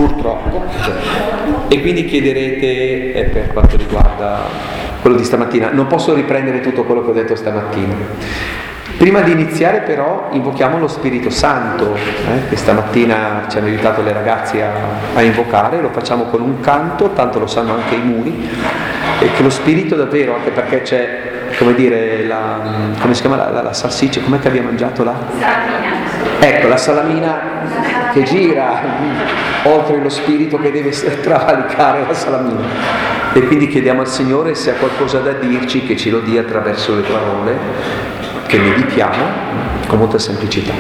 purtroppo. E quindi chiederete, per quanto riguarda quello di stamattina, non posso riprendere tutto quello che ho detto stamattina. Prima di iniziare però invochiamo lo Spirito Santo, che stamattina ci hanno aiutato le ragazze a invocare, lo facciamo con un canto, tanto lo sanno anche i muri, e che lo Spirito davvero, anche perché c'è, come dire, come si chiama la salsiccia, com'è che abbiamo mangiato là? Salamina. Ecco, la salamina che gira oltre lo Spirito che deve travalicare la salamina. E quindi chiediamo al Signore se ha qualcosa da dirci, che ce lo dia attraverso le parole che meditiamo con molta semplicità.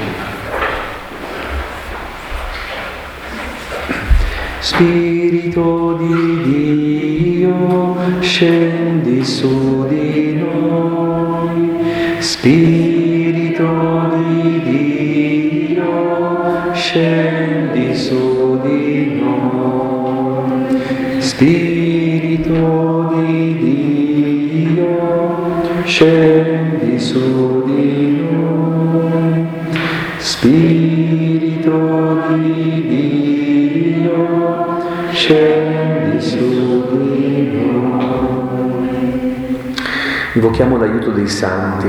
Spirito di Dio, scendi su di noi. Spirito di Dio, scendi su di noi. Spirito di Dio, scendi su di noi. Spirito di Dio, scendi su di noi. Invochiamo l'aiuto dei santi.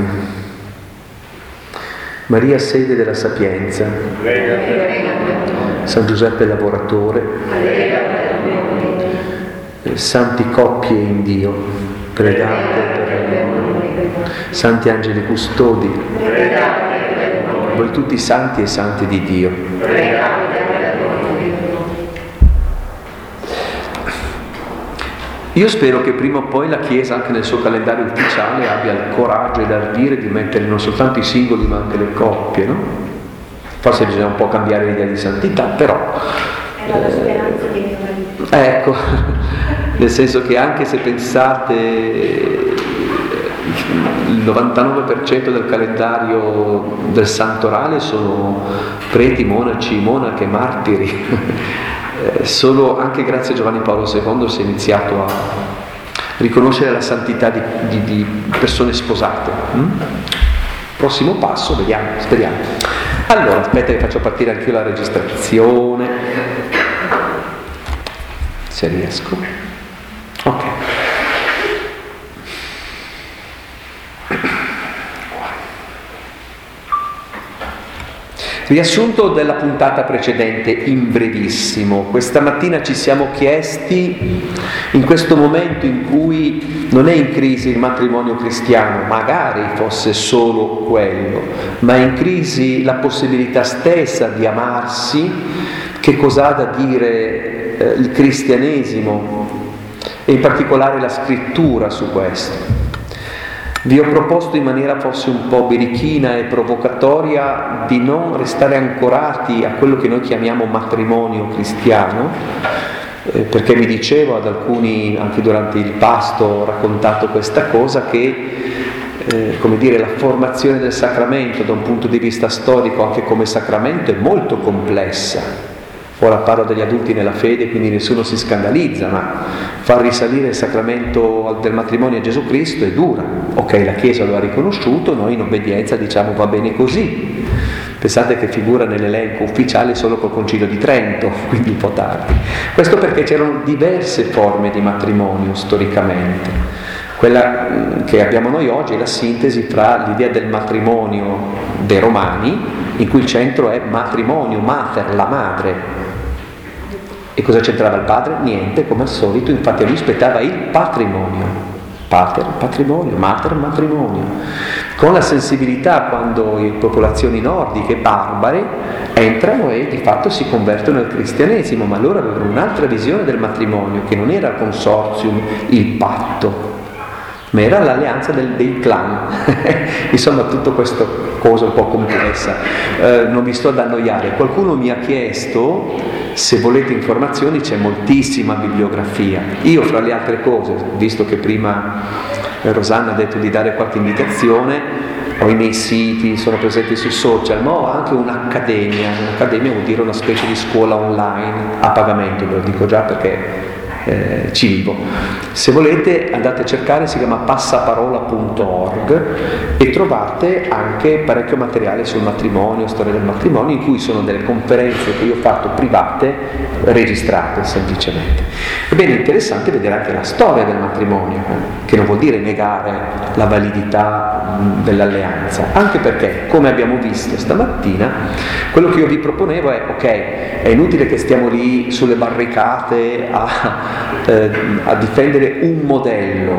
Maria, sede della sapienza. San Giuseppe lavoratore. Santi coppie in Dio, pregate per noi. Santi angeli custodi, voi tutti santi e santi di Dio. Io spero che prima o poi la Chiesa, anche nel suo calendario ufficiale, abbia il coraggio e l'ardire di mettere non soltanto i singoli ma anche le coppie, no? Forse bisogna un po' cambiare l'idea di santità, però ecco, nel senso che anche se pensate il 99% del calendario del santorale sono preti, monaci, monache, martiri. Solo anche grazie a Giovanni Paolo II si è iniziato a riconoscere la santità di persone sposate. Prossimo passo, vediamo, speriamo. Allora, aspetta che faccio partire anche io la registrazione, se riesco. Ok. Riassunto della puntata precedente in brevissimo. Questa mattina ci siamo chiesti, in questo momento in cui non è in crisi il matrimonio cristiano, magari fosse solo quello, ma è in crisi la possibilità stessa di amarsi, che cosa ha da dire il cristianesimo e in particolare la scrittura su questo. Vi ho proposto in maniera forse un po' birichina e provocatoria di non restare ancorati a quello che noi chiamiamo matrimonio cristiano, perché mi dicevo ad alcuni, anche durante il pasto ho raccontato questa cosa, che come dire, la formazione del sacramento da un punto di vista storico anche come sacramento è molto complessa. Ora parlo degli adulti nella fede, quindi nessuno si scandalizza, ma far risalire il sacramento del matrimonio a Gesù Cristo è dura. Ok, la Chiesa lo ha riconosciuto, noi in obbedienza diciamo va bene così. Pensate che figura nell'elenco ufficiale solo col Concilio di Trento, quindi un po' tardi. Questo perché c'erano diverse forme di matrimonio storicamente. Quella che abbiamo noi oggi è la sintesi fra l'idea del matrimonio dei Romani, in cui il centro è matrimonio, mater, la madre. E cosa c'entrava il padre? Niente, come al solito, infatti a lui spettava il patrimonio. Pater, patrimonio, mater, matrimonio. Con la sensibilità quando le popolazioni nordiche, barbare, entrano e di fatto si convertono al cristianesimo, ma loro avevano un'altra visione del matrimonio, che non era il consortium, il patto, ma era l'alleanza dei clan. Insomma, tutto questa cosa un po' complessa. Non vi sto ad annoiare. Qualcuno mi ha chiesto, se volete informazioni c'è moltissima bibliografia. Io, fra le altre cose, visto che prima Rosanna ha detto di dare qualche indicazione, ho i miei siti, sono presenti sui social, ma ho anche un'accademia. Un'accademia vuol dire una specie di scuola online a pagamento, ve lo dico già perché ci vivo. Se volete andate a cercare, si chiama passaparola.org e trovate anche parecchio materiale sul matrimonio, storia del matrimonio, in cui sono delle conferenze che io ho fatto private, registrate semplicemente. Ebbene, è interessante vedere anche la storia del matrimonio, che non vuol dire negare la validità dell'alleanza, anche perché, come abbiamo visto stamattina, quello che io vi proponevo è, ok, è inutile che stiamo lì sulle barricate a difendere un modello,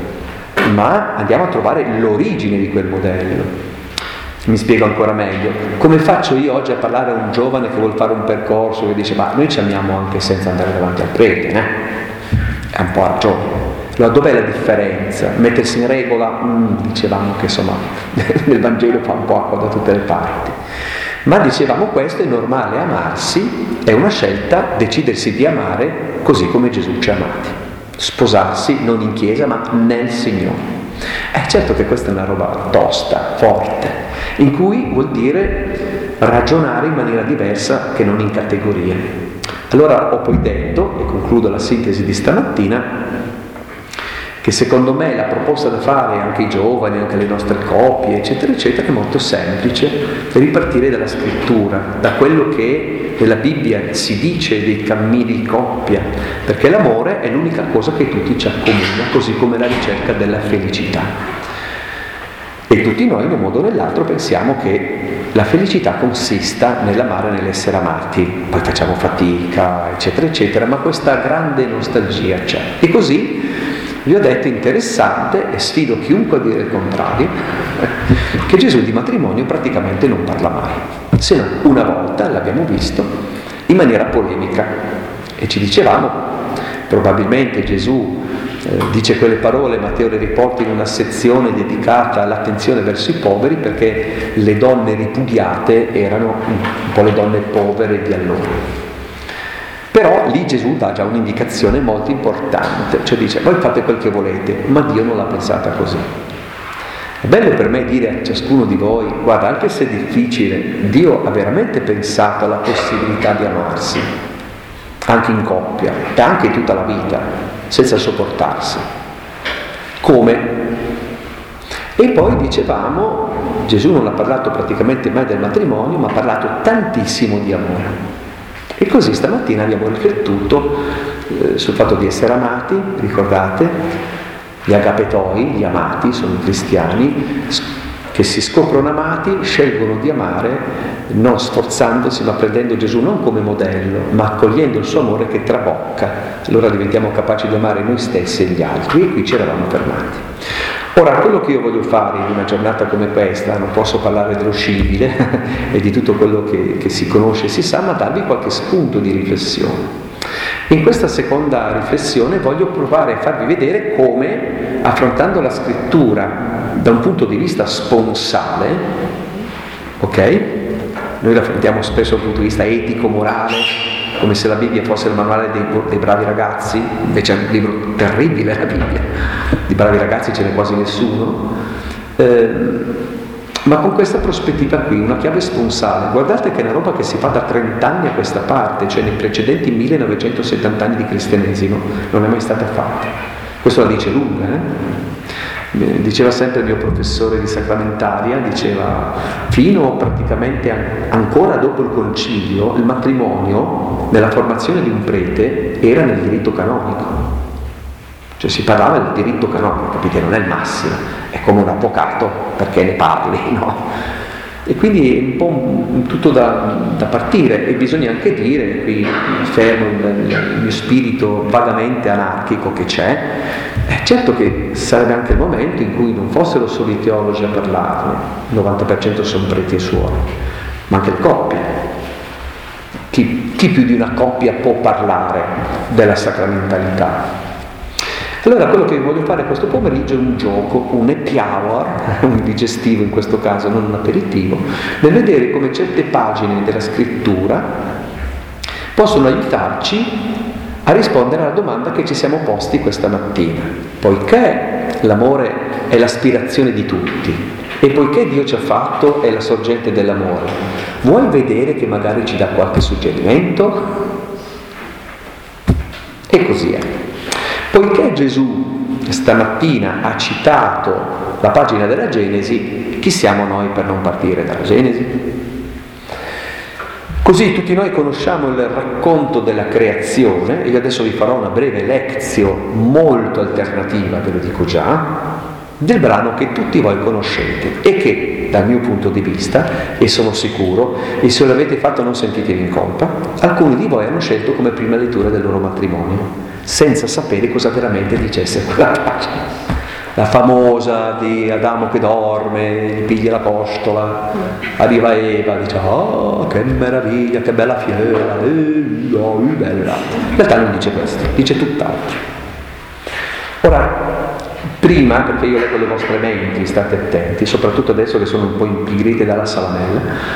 ma andiamo a trovare l'origine di quel modello. Mi spiego ancora meglio. Come faccio io oggi a parlare a un giovane che vuole fare un percorso, che dice, ma noi ci amiamo anche senza andare davanti al prete, È un po' ragione. Allora, dov'è la differenza? Mettersi in regola? Dicevamo che insomma nel Vangelo fa un po' acqua da tutte le parti. Ma dicevamo questo, è normale amarsi, è una scelta decidersi di amare così come Gesù ci ha amati. Sposarsi non in chiesa ma nel Signore. Certo che questa è una roba tosta, forte, in cui vuol dire ragionare in maniera diversa che non in categorie. Allora ho poi detto, e concludo la sintesi di stamattina, che secondo me la proposta da fare anche ai giovani, anche alle nostre coppie, eccetera, eccetera, è molto semplice, ripartire dalla scrittura, da quello che nella Bibbia si dice dei cammini di coppia, perché l'amore è l'unica cosa che tutti ci accomuna, così come la ricerca della felicità. E tutti noi, in un modo o nell'altro, pensiamo che la felicità consista nell'amare e nell'essere amati, poi facciamo fatica, eccetera, eccetera, ma questa grande nostalgia c'è. E così vi ho detto, interessante, e sfido chiunque a dire il contrario, che Gesù di matrimonio praticamente non parla mai, se no una volta, l'abbiamo visto, in maniera polemica. E ci dicevamo, probabilmente Gesù dice quelle parole, Matteo le riporta in una sezione dedicata all'attenzione verso i poveri, perché le donne ripudiate erano un po' le donne povere di allora. Però lì Gesù dà già un'indicazione molto importante, cioè dice, voi fate quel che volete, ma Dio non l'ha pensata così. È bello per me dire a ciascuno di voi, guarda, anche se è difficile, Dio ha veramente pensato alla possibilità di amarsi, anche in coppia, e anche in tutta la vita, senza sopportarsi. Come? E poi dicevamo, Gesù non ha parlato praticamente mai del matrimonio, ma ha parlato tantissimo di amore. E così stamattina abbiamo riflettuto sul fatto di essere amati, ricordate, gli agapetoi, gli amati, sono i cristiani, che si scoprono amati, scelgono di amare, non sforzandosi, ma prendendo Gesù non come modello, ma accogliendo il suo amore che trabocca. Allora diventiamo capaci di amare noi stessi e gli altri, e qui ci eravamo fermati. Ora, quello che io voglio fare in una giornata come questa, non posso parlare dello scibile e di tutto quello che si conosce e si sa, ma darvi qualche spunto di riflessione. In questa seconda riflessione voglio provare a farvi vedere come, affrontando la scrittura da un punto di vista sponsale, ok? Noi la affrontiamo spesso dal punto di vista etico, morale, come se la Bibbia fosse il manuale dei bravi ragazzi, invece è un libro terribile la Bibbia, di bravi ragazzi ce n'è quasi nessuno, ma con questa prospettiva qui, una chiave sponsale. Guardate che è una roba che si fa da 30 anni a questa parte, cioè nei precedenti 1970 anni di cristianesimo non è mai stata fatta. Questo la dice lunga, Diceva sempre il mio professore di sacramentaria, diceva, fino praticamente ancora dopo il concilio, il matrimonio nella formazione di un prete era nel diritto canonico, cioè si parlava del diritto canonico, capite? Non è il massimo, è come un avvocato, perché ne parli, no? E quindi è un po' tutto da partire, e bisogna anche dire, qui fermo il mio spirito vagamente anarchico che c'è, certo che sarebbe anche il momento in cui non fossero solo i teologi a parlarne, il 90% sono preti e suore, ma anche le coppie. Chi più di una coppia può parlare della sacramentalità? Allora quello che voglio fare questo pomeriggio è un gioco, un happy hour, un digestivo in questo caso, non un aperitivo, nel vedere come certe pagine della scrittura possono aiutarci a rispondere alla domanda che ci siamo posti questa mattina. Poiché l'amore è l'aspirazione di tutti e poiché Dio ci ha fatto è la sorgente dell'amore, vuoi vedere che magari ci dà qualche suggerimento? E così è. Poiché Gesù stamattina ha citato la pagina della Genesi, chi siamo noi per non partire dalla Genesi? Così tutti noi conosciamo il racconto della creazione, e io adesso vi farò una breve lezione molto alternativa, ve lo dico già, del brano che tutti voi conoscete e che, dal mio punto di vista, e sono sicuro, e se lo avete fatto non sentitevi in colpa, alcuni di voi hanno scelto come prima lettura del loro matrimonio, senza sapere cosa veramente dicesse quella pagina. La famosa di Adamo che dorme, gli piglia la costola, arriva Eva, dice oh che meraviglia, che bella fiera, bella. In realtà non dice questo, dice tutt'altro. Ora, prima, perché io leggo le vostre menti, state attenti, soprattutto adesso che sono un po' impigrite dalla salamella,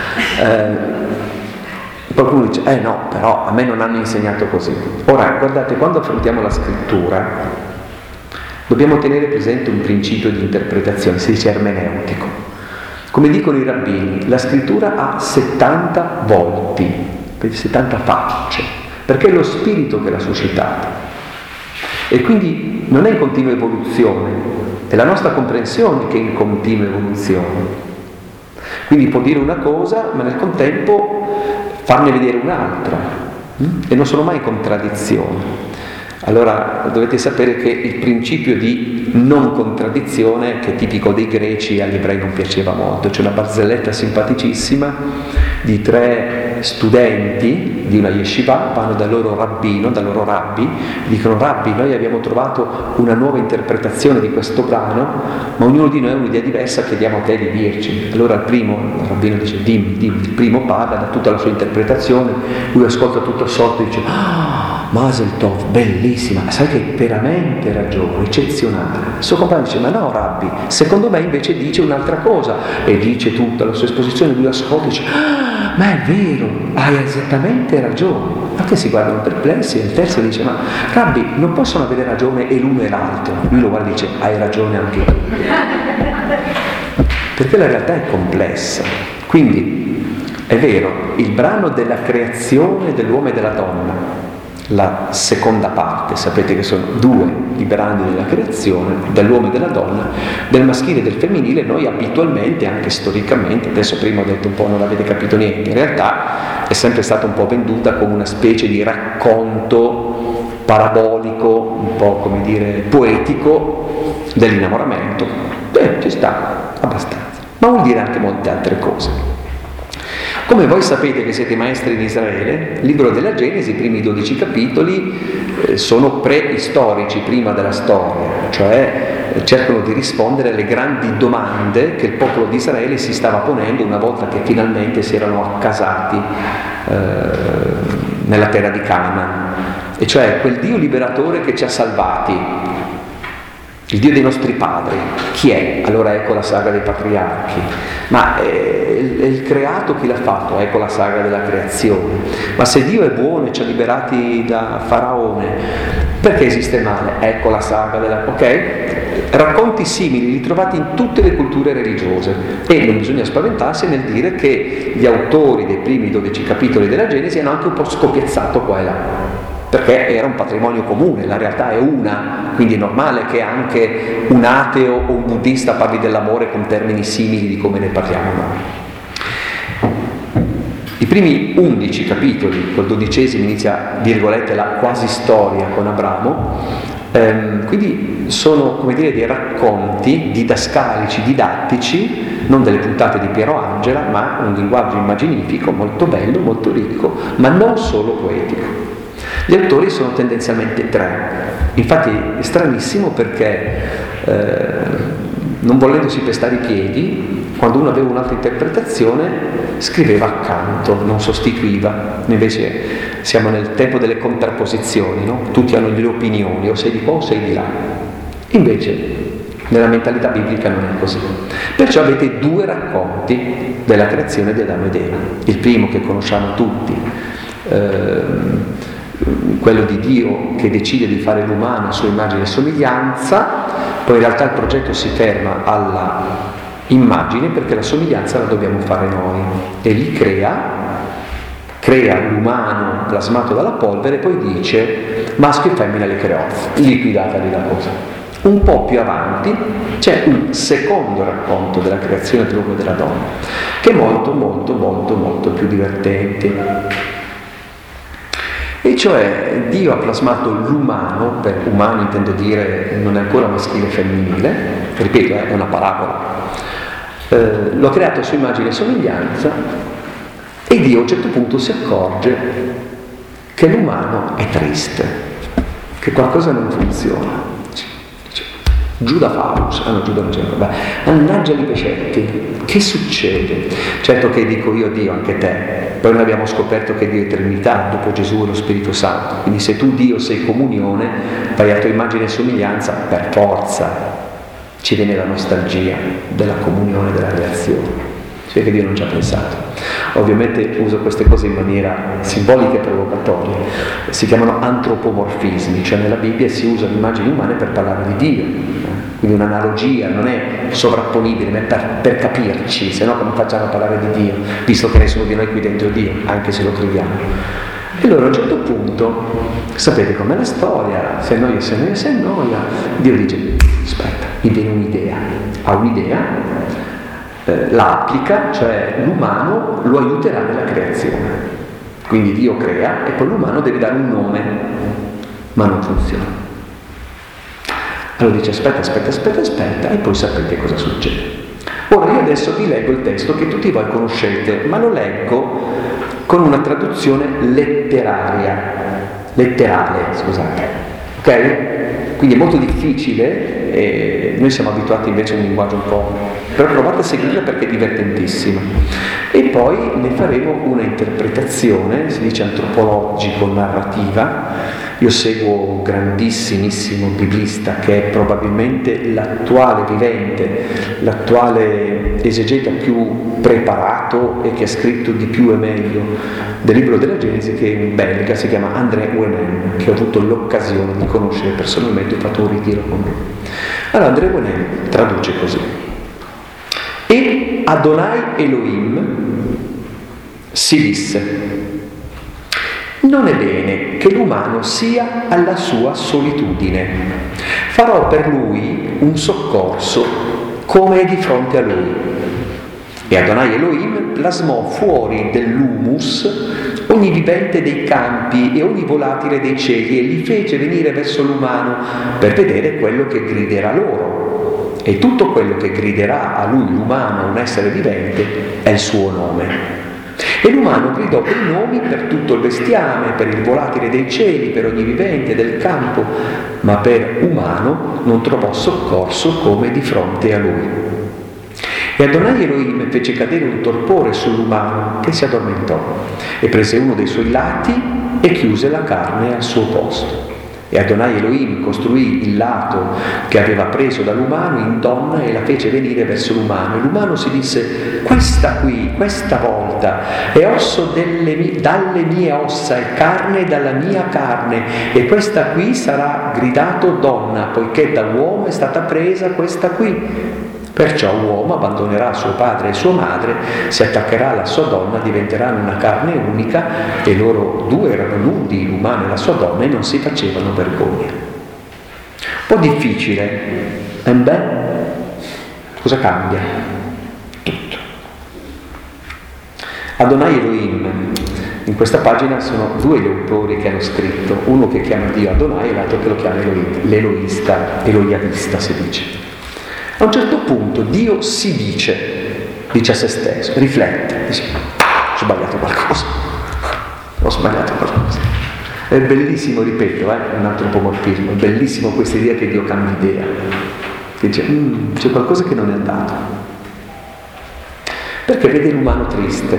qualcuno dice no, però a me non hanno insegnato così. Ora, guardate, quando affrontiamo la scrittura dobbiamo tenere presente un principio di interpretazione, si dice ermeneutico. Come dicono i rabbini, la scrittura ha 70 volti, 70 facce, perché è lo spirito che l'ha suscitata. E quindi non è in continua evoluzione, è la nostra comprensione che è in continua evoluzione. Quindi può dire una cosa, ma nel contempo farne vedere un'altra, e non sono mai contraddizioni. Allora dovete sapere che il principio di non contraddizione, che è tipico dei greci, agli ebrei non piaceva molto. C'è una barzelletta simpaticissima di 3 studenti di una yeshiva, vanno dal loro rabbino, dal loro rabbi, dicono rabbi, noi abbiamo trovato una nuova interpretazione di questo brano, ma ognuno di noi ha un'idea diversa, chiediamo a te di dirci. Allora il rabbino dice dim, il primo parla, dà tutta la sua interpretazione, lui ascolta tutto assorto e dice Mazel Tov, bellissima, sai che hai veramente ragione, eccezionale. Il suo compagno dice ma no rabbi, secondo me invece dice un'altra cosa, e dice tutta la sua esposizione, lui ascolta e dice ma è vero, hai esattamente ragione. Ma che si guardano perplessi, e il terzo dice ma rabbi, non possono avere ragione e l'uno e l'altro. Lui lo guarda e dice hai ragione anche tu, perché la realtà è complessa. Quindi è vero, il brano della creazione dell'uomo e della donna, la seconda parte, sapete che sono 2 i brani della creazione, dell'uomo e della donna, del maschile e del femminile, noi abitualmente, anche storicamente, adesso prima ho detto un po' non avete capito niente, in realtà è sempre stata un po' venduta come una specie di racconto parabolico, un po' come dire poetico dell'innamoramento. Ci sta, abbastanza, ma vuol dire anche molte altre cose. Come voi sapete che siete maestri in Israele, il libro della Genesi, i primi 12 capitoli, sono preistorici, prima della storia, cioè cercano di rispondere alle grandi domande che il popolo di Israele si stava ponendo una volta che finalmente si erano accasati nella terra di Canaan, e cioè quel Dio liberatore che ci ha salvati, il Dio dei nostri padri, chi è? Allora ecco la saga dei patriarchi. Ma è il creato chi l'ha fatto? Ecco la saga della creazione. Ma se Dio è buono e ci ha liberati da Faraone, perché esiste male? Ecco la saga della... Ok? Racconti simili li trovate in tutte le culture religiose, e non bisogna spaventarsi nel dire che gli autori dei primi 12 capitoli della Genesi hanno anche un po' scopiazzato qua e là, perché era un patrimonio comune, la realtà è una, quindi è normale che anche un ateo o un buddista parli dell'amore con termini simili di come ne parliamo noi. I primi 11 capitoli, col 12° inizia, virgolette, la quasi storia con Abramo, quindi sono, come dire, dei racconti didascalici, didattici, non delle puntate di Piero Angela, ma un linguaggio immaginifico molto bello, molto ricco, ma non solo poetico. Gli autori sono tendenzialmente 3, infatti è stranissimo perché non volendosi pestare i piedi, quando uno aveva un'altra interpretazione scriveva accanto, non sostituiva. Invece siamo nel tempo delle contrapposizioni, no? Tutti hanno le opinioni, o sei di qua o sei di là. Invece nella mentalità biblica non è così. Perciò avete 2 racconti della creazione di Adamo ed Eva. Il primo che conosciamo tutti, quello di Dio che decide di fare l'umano a sua immagine e somiglianza, poi in realtà il progetto si ferma alla immagine perché la somiglianza la dobbiamo fare noi, e lì crea l'umanità umano plasmato dalla polvere, poi dice maschio e femmina le creò, liquidata lì la cosa. Un po' più avanti c'è un secondo racconto della creazione dell'uomo e della donna, che è molto molto molto molto più divertente. E cioè Dio ha plasmato l'umano, per umano intendo dire non è ancora maschile e femminile, ripeto, è una parabola, lo ha creato a sua immagine e somiglianza, e Dio a un certo punto si accorge che l'umano è triste, che qualcosa non funziona. Giuda Faust, Giuda non c'è, vabbè, mannaggia di pescetti, che succede? Certo che dico io Dio, anche te, poi noi abbiamo scoperto che Dio è Trinità, dopo Gesù e lo Spirito Santo, quindi se tu Dio sei comunione, fai a tua immagine e somiglianza, per forza ci viene la nostalgia della comunione, della relazione. Cioè che Dio non ci ha pensato. Ovviamente uso queste cose in maniera simbolica e provocatoria, si chiamano antropomorfismi, cioè nella Bibbia si usano immagini umane per parlare di Dio, quindi un'analogia non è sovrapponibile, ma è per capirci, se no come facciamo a parlare di Dio, visto che nessuno di noi qui dentro Dio, anche se lo crediamo. E allora a un certo punto, sapete com'è la storia, se annoia, Dio dice, aspetta, mi viene un'idea, ha un'idea, la applica, cioè l'umano lo aiuterà nella creazione. Quindi Dio crea e poi l'umano deve dare un nome, ma non funziona. Allora dice aspetta e poi sapete cosa succede. Ora io adesso vi leggo il testo che tutti voi conoscete, ma lo leggo con una traduzione letterale, scusate, ok? Quindi è molto difficile e noi siamo abituati invece a un linguaggio un po'... però provate a seguirla perché è divertentissima. E poi ne faremo una interpretazione, si dice antropologico-narrativa. Io seguo un grandissimissimo biblista che è probabilmente l'attuale vivente, l'attuale esegeta più preparato e che ha scritto di più e meglio del libro della Genesi, che è un belga, si chiama André Wenem, che ho avuto l'occasione di conoscere personalmente, ho fatto un ritiro con lui. Allora André Wenem traduce così: e Adonai Elohim si disse: non è bene che l'umano sia alla sua solitudine, farò per lui un soccorso come è di fronte a lui. E Adonai Elohim plasmò fuori dell'humus ogni vivente dei campi e ogni volatile dei cieli e li fece venire verso l'umano per vedere quello che griderà loro. E tutto quello che griderà a lui l'umano, un essere vivente, è il suo nome. E l'umano gridò quei nomi per tutto il bestiame, per il volatile dei cieli, per ogni vivente del campo, ma per umano non trovò soccorso come di fronte a lui. E Adonai Elohim fece cadere un torpore sull'umano che si addormentò e prese uno dei suoi lati e chiuse la carne al suo posto. E Adonai Elohim costruì il lato che aveva preso dall'umano in donna e la fece venire verso l'umano. E l'umano si disse: questa qui, questa volta, è osso dalle mie ossa e carne dalla mia carne, e questa qui sarà gridato donna, poiché dall'uomo è stata presa questa qui. Perciò l'uomo abbandonerà suo padre e sua madre, si attaccherà alla sua donna, diventeranno una carne unica, e loro due erano nudi, l'umano e la sua donna, e non si facevano vergogna. Un po' difficile, beh, cosa cambia? Tutto. Adonai Elohim, in questa pagina sono due gli autori che hanno scritto, uno che chiama Dio Adonai e l'altro che lo chiama Elohim, l'Eloista, Eloiavista si dice. A un certo punto Dio si dice a se stesso, riflette, dice: ho sbagliato qualcosa. È bellissimo, ripeto, un antropomorfismo, è bellissimo questa idea che Dio cambia idea, che dice: c'è qualcosa che non è andato, perché vede l'umano triste.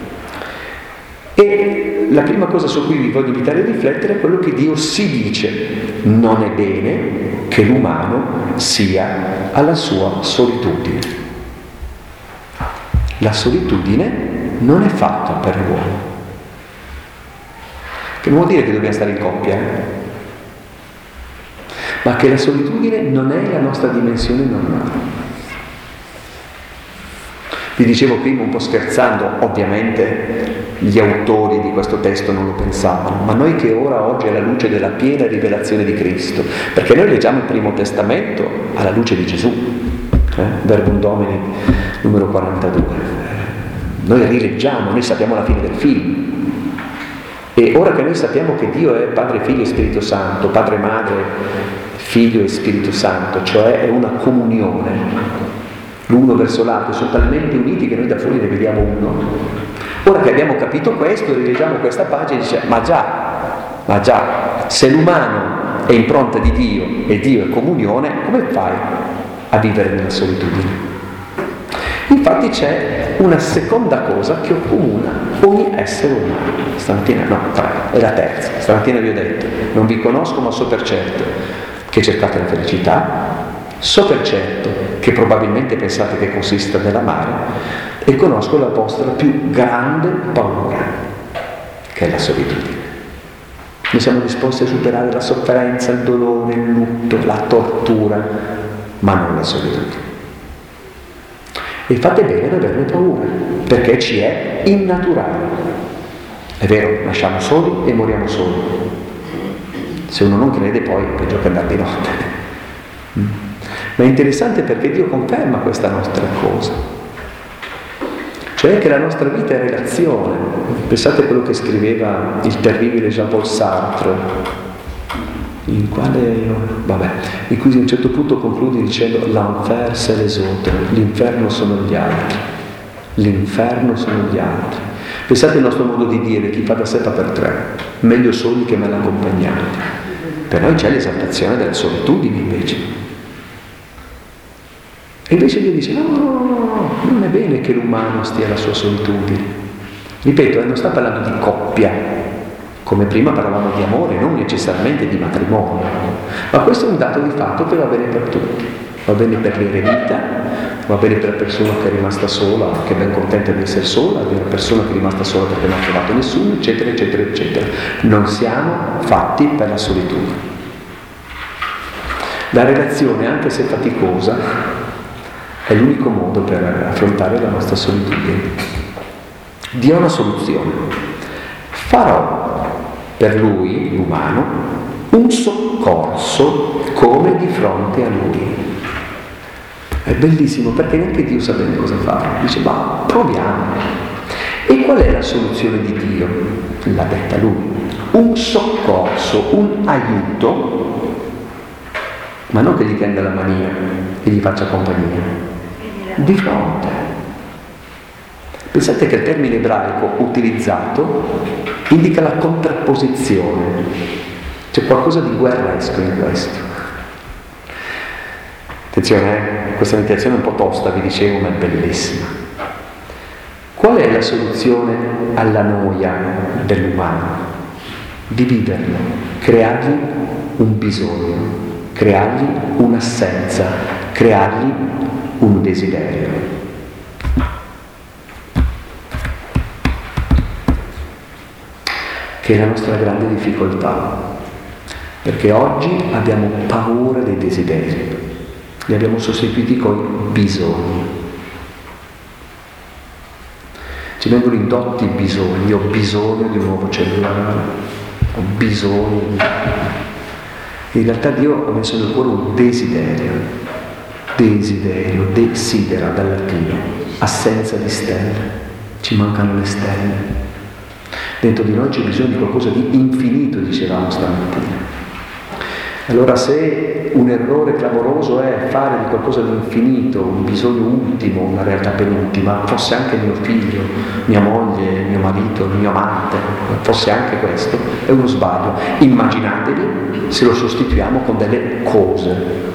E la prima cosa su cui vi voglio invitare a riflettere è quello che Dio si dice: non è bene che l'umano sia alla sua solitudine. La solitudine non è fatta per l'uomo. Che non vuol dire che dobbiamo stare in coppia, ma che la solitudine non è la nostra dimensione normale. Vi dicevo prima, un po' scherzando, ovviamente gli autori di questo testo non lo pensavano, ma noi che oggi alla luce della piena rivelazione di Cristo, perché noi leggiamo il Primo Testamento alla luce di Gesù, Verbum Domini numero 42, noi rileggiamo, noi sappiamo la fine del film, e ora che noi sappiamo che Dio è Padre, Figlio e Spirito Santo, Padre, Madre, Figlio e Spirito Santo, cioè è una comunione, l'uno verso l'altro, sono talmente uniti che noi da fuori ne vediamo uno. Ora che abbiamo capito questo, rileggiamo questa pagina e dice, ma già, se l'umano è impronta di Dio e Dio è comunione, come fai a vivere nella solitudine? Infatti c'è una seconda cosa che accomuna ogni essere umano. Stamattina, no, è la terza. Stamattina vi ho detto, non vi conosco ma so per certo che cercate la felicità, so per certo che probabilmente pensate che consista nell'amare, e conosco la vostra più grande paura, che è la solitudine. Noi siamo disposti a superare la sofferenza, il dolore, il lutto, la tortura, ma non la solitudine. E fate bene ad averne paura, perché ci è innaturale. È vero, nasciamo soli e moriamo soli. Se uno non crede, poi è peggio che andare di notte. Ma è interessante perché Dio conferma questa nostra cosa, cioè che la nostra vita è relazione. Pensate a quello che scriveva il terribile Jean-Paul Sartre, in cui a un certo punto conclude dicendo l'enfer c'est les autres, l'inferno sono gli altri, l'inferno sono gli altri. Pensate al nostro modo di dire, chi fa da sé fa per tre, meglio soli che mal accompagnati. Per noi c'è l'esaltazione della solitudine invece. E invece Dio dice, no, non è bene che l'umano stia alla sua solitudine. Ripeto, non sta parlando di coppia, come prima parlavamo di amore, non necessariamente di matrimonio, ma questo è un dato di fatto che va bene per tutti, va bene per l'eremita, va bene per la persona che è rimasta sola, che è ben contenta di essere sola, per la persona che è rimasta sola perché non ha trovato nessuno, eccetera, eccetera, eccetera. Non siamo fatti per la solitudine. La relazione, anche se faticosa, è l'unico modo per affrontare la nostra solitudine. Dio ha una soluzione. Farò per lui, l'umano, un soccorso come di fronte a lui. È bellissimo perché neanche Dio sa bene cosa fare. Dice, ma proviamo. E qual è la soluzione di Dio? L'ha detta lui. Un soccorso, un aiuto, ma non che gli tenga la manina e gli faccia compagnia. Di fronte. Pensate che il termine ebraico utilizzato indica la contrapposizione. C'è qualcosa di guerresco in questo. Attenzione, questa meditazione è un po' tosta, vi dicevo, ma è bellissima. Qual è la soluzione alla noia dell'umano? Di viverlo, creargli un bisogno, creargli un'assenza, creargli un desiderio. Che è la nostra grande difficoltà, perché oggi abbiamo paura dei desideri, li abbiamo sostituiti con bisogni. Ci vengono indotti i bisogni, io ho bisogno di un nuovo cellulare, ho bisogno di... In realtà Dio ha messo nel cuore un desiderio, desidera dal latino, assenza di stelle, ci mancano le stelle. Dentro di noi c'è bisogno di qualcosa di infinito, dicevamo stamattina. Allora se un errore clamoroso è fare di qualcosa di infinito un bisogno ultimo, una realtà penultima, fosse anche mio figlio, mia moglie, mio marito, il mio amante, fosse anche questo, è uno sbaglio. Immaginatevi se lo sostituiamo con delle cose.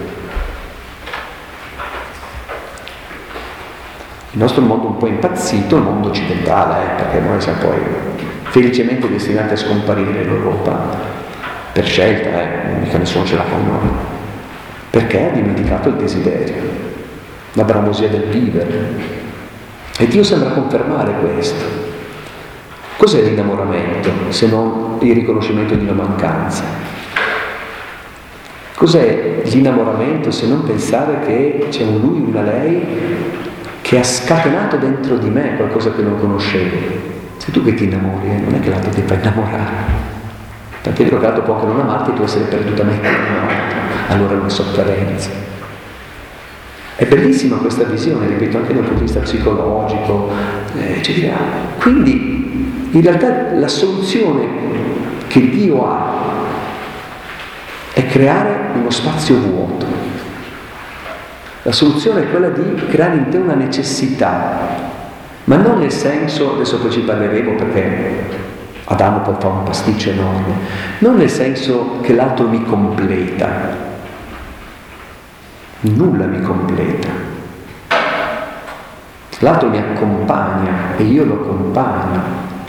Il nostro mondo un po' impazzito, il mondo occidentale, perché noi siamo poi felicemente destinati a scomparire in Europa, per scelta, mica nessuno ce l'ha con noi, perché ha dimenticato il desiderio, la bramosia del vivere. E Dio sembra confermare questo. Cos'è l'innamoramento se non il riconoscimento di una mancanza? Cos'è l'innamoramento se non pensare che c'è un lui, una lei, che ha scatenato dentro di me qualcosa che non conoscevo. Sei tu che ti innamori, non è che l'altro ti fa innamorare. Tant'è vero che l'altro può anche non amarti e tu essere perdutamente innamorato. Allora è una sofferenza. È bellissima questa visione, ripeto, anche dal punto di vista psicologico, eccetera. Quindi, in realtà, la soluzione che Dio ha è creare uno spazio vuoto. La soluzione è quella di creare in te una necessità, ma non nel senso, adesso poi ci parleremo perché Adamo poi fa un pasticcio enorme, non nel senso che l'altro mi completa. Nulla mi completa. L'altro mi accompagna e io lo accompagno.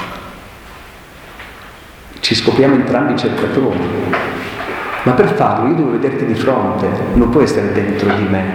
Ci scopriamo entrambi cercatori. Ma per farlo io devo vederti di fronte, non può essere dentro di me.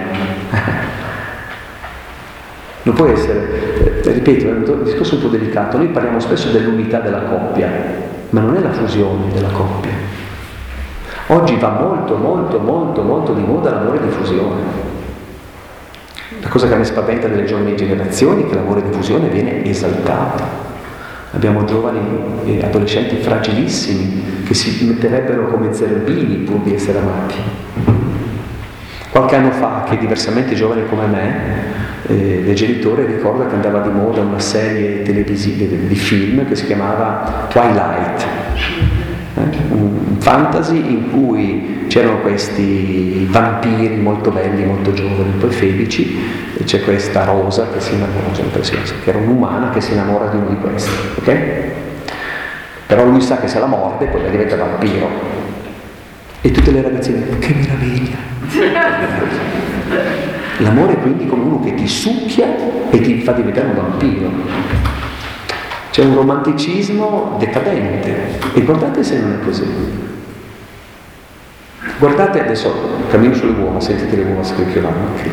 Non può essere, ripeto, è un discorso un po' delicato. Noi parliamo spesso dell'unità della coppia, ma non è la fusione della coppia. Oggi va molto di moda l'amore di fusione. La cosa che a me spaventa delle giovani generazioni è che l'amore di fusione viene esaltato. Abbiamo giovani e adolescenti fragilissimi che si metterebbero come zerbini pur di essere amati. Qualche anno fa, che diversamente giovane come me, del genitore ricorda che andava di moda una serie televisiva di film che si chiamava Twilight, un fantasy in cui c'erano questi vampiri molto belli, molto giovani, poi felici, e c'è questa Rosa che si innamora, che era un'umana che si innamora di uno di questi, ok? Però lui sa che se la morde poi diventa vampiro. E tutte le ragazzine, che meraviglia! L'amore è quindi come uno che ti succhia e ti fa diventare un vampiro. C'è un romanticismo decadente e guardate se non è così. Guardate, adesso cammino sulle uova, sentite le uova scricchiolare.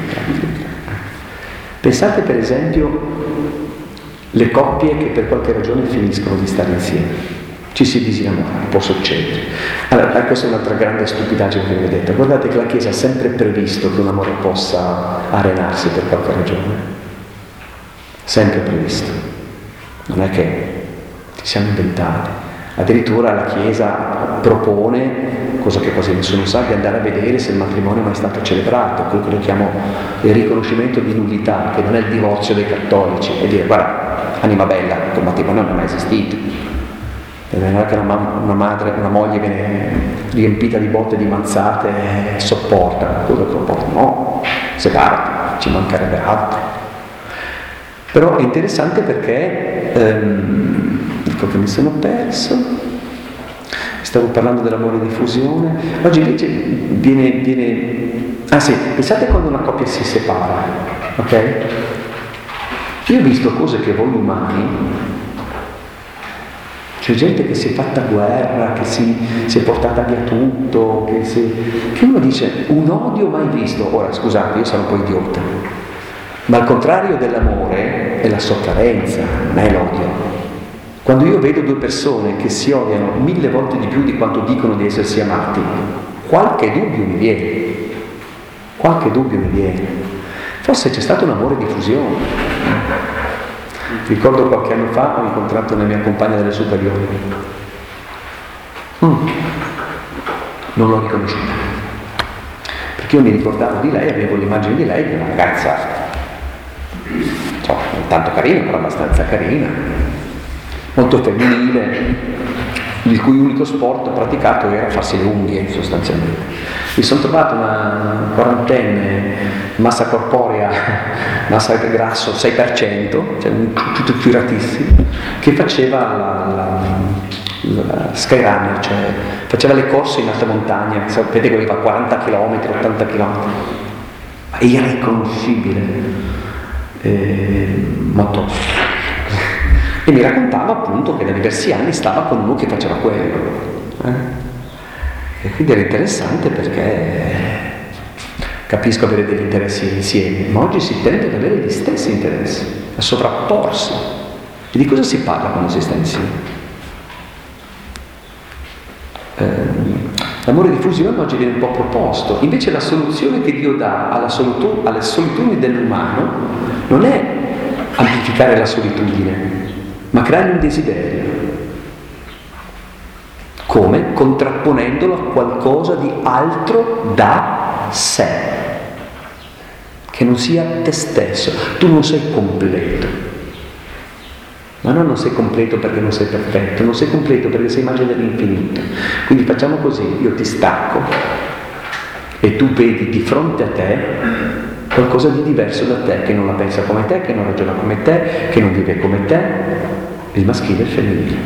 Pensate per esempio le coppie che per qualche ragione finiscono di stare insieme. Ci si disinnamora, può succedere. Allora, questa è un'altra grande stupidaggine che vi ho detto. Guardate che la Chiesa ha sempre previsto che un amore possa arenarsi per qualche ragione. Sempre previsto. Non è che ci siamo inventati. Addirittura la Chiesa propone, cosa che quasi nessuno sa, di andare a vedere se il matrimonio è mai stato celebrato, quello che noi chiamiamo il riconoscimento di nullità, che non è il divorzio dei cattolici, e dire, guarda, anima bella, quel matrimonio non è mai esistito. Non è che una moglie viene riempita di botte, di mazzate e sopporta, cosa che sopporta? No, separati, ci mancherebbe altro. Però è interessante perché, ecco che mi sono perso, stavo parlando dell'amore di fusione, oggi invece viene pensate quando una coppia si separa, ok? Io ho visto cose che voi umani, c'è gente che si è fatta guerra, che si è portata via tutto, che uno dice un odio mai visto. Ora scusate, io sono un po' idiota, ma al contrario dell'amore è la sofferenza, non è l'odio. Quando io vedo due persone che si odiano 1000 volte di più di quanto dicono di essersi amati, qualche dubbio mi viene. Forse c'è stato un amore di fusione. Ricordo qualche anno fa ho incontrato una mia compagna delle superiori. Non l'ho riconosciuta. Perché io mi ricordavo di lei, avevo l'immagine di lei, di una ragazza, non tanto carina, però abbastanza carina, molto femminile, il cui unico sport praticato era farsi le unghie sostanzialmente. Mi sono trovato una quarantenne, massa corporea, massa grasso 6%, cioè tutto tiratissimo, che faceva la skyrunner, cioè faceva le corse in alta montagna, sapete che aveva 40 km, 80 km, irriconoscibile, molto. E mi raccontava appunto che da diversi anni stava con uno che faceva quello. E quindi era interessante perché capisco avere degli interessi insieme, ma oggi si tende ad avere gli stessi interessi, a sovrapporsi. E di cosa si parla quando si sta insieme? L'amore di fusione oggi viene un po' proposto, invece la soluzione che Dio dà alle solitudini dell'umano non è amplificare la solitudine, ma creare un desiderio. Come? Contrapponendolo a qualcosa di altro da sé, che non sia te stesso. Tu non sei completo. Ma no, non sei completo perché non sei perfetto, non sei completo perché sei immagine dell'infinito. Quindi facciamo così, io ti stacco e tu vedi di fronte a te qualcosa di diverso da te, che non la pensa come te, che non ragiona come te, che non vive come te, il maschile e il femminile.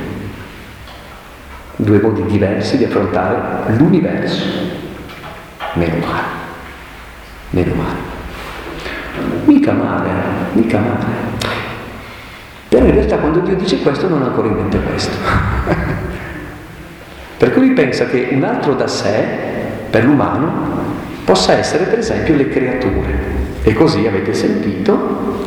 Due modi diversi di affrontare l'universo. Meno male. Meno male. Mica male, mica male. Però in realtà quando Dio dice questo non ha ancora in mente questo. Per cui pensa che un altro da sé, per l'umano, possa essere per esempio le creature. E così, avete sentito,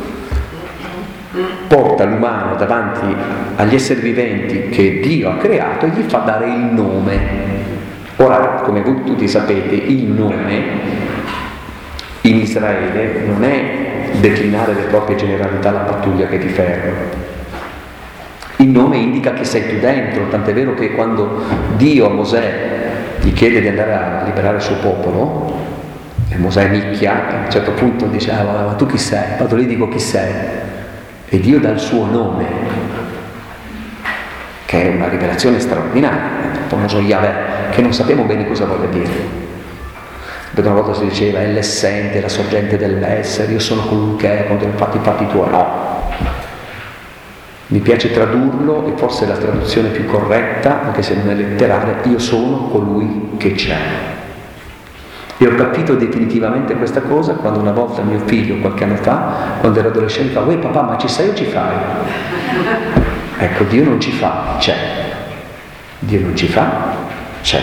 porta l'umano davanti agli esseri viventi che Dio ha creato e gli fa dare il nome. Ora, come voi tutti sapete, il nome in Israele non è declinare le proprie generalità alla pattuglia che ti ferma. Il nome indica che sei tu dentro, tant'è vero che quando Dio a Mosè gli chiede di andare a liberare il suo popolo, e Mosè nicchia, a un certo punto dice: ma tu chi sei? Vado lì e dico chi sei, e Dio dà il suo nome, che è una rivelazione straordinaria, il famoso Yahweh, che non sappiamo bene cosa voglia dire. Una volta si diceva è l'essente, la sorgente dell'essere, io sono colui che è, quando infatti i fatti tuoi. No, mi piace tradurlo, e forse è la traduzione più corretta, anche se non è letterale: io sono colui che c'è. E ho capito definitivamente questa cosa quando una volta mio figlio, qualche anno fa, quando ero adolescente, fa: uè papà, ma ci sei o ci fai? Ecco, Dio non ci fa, c'è. Dio non ci fa, c'è.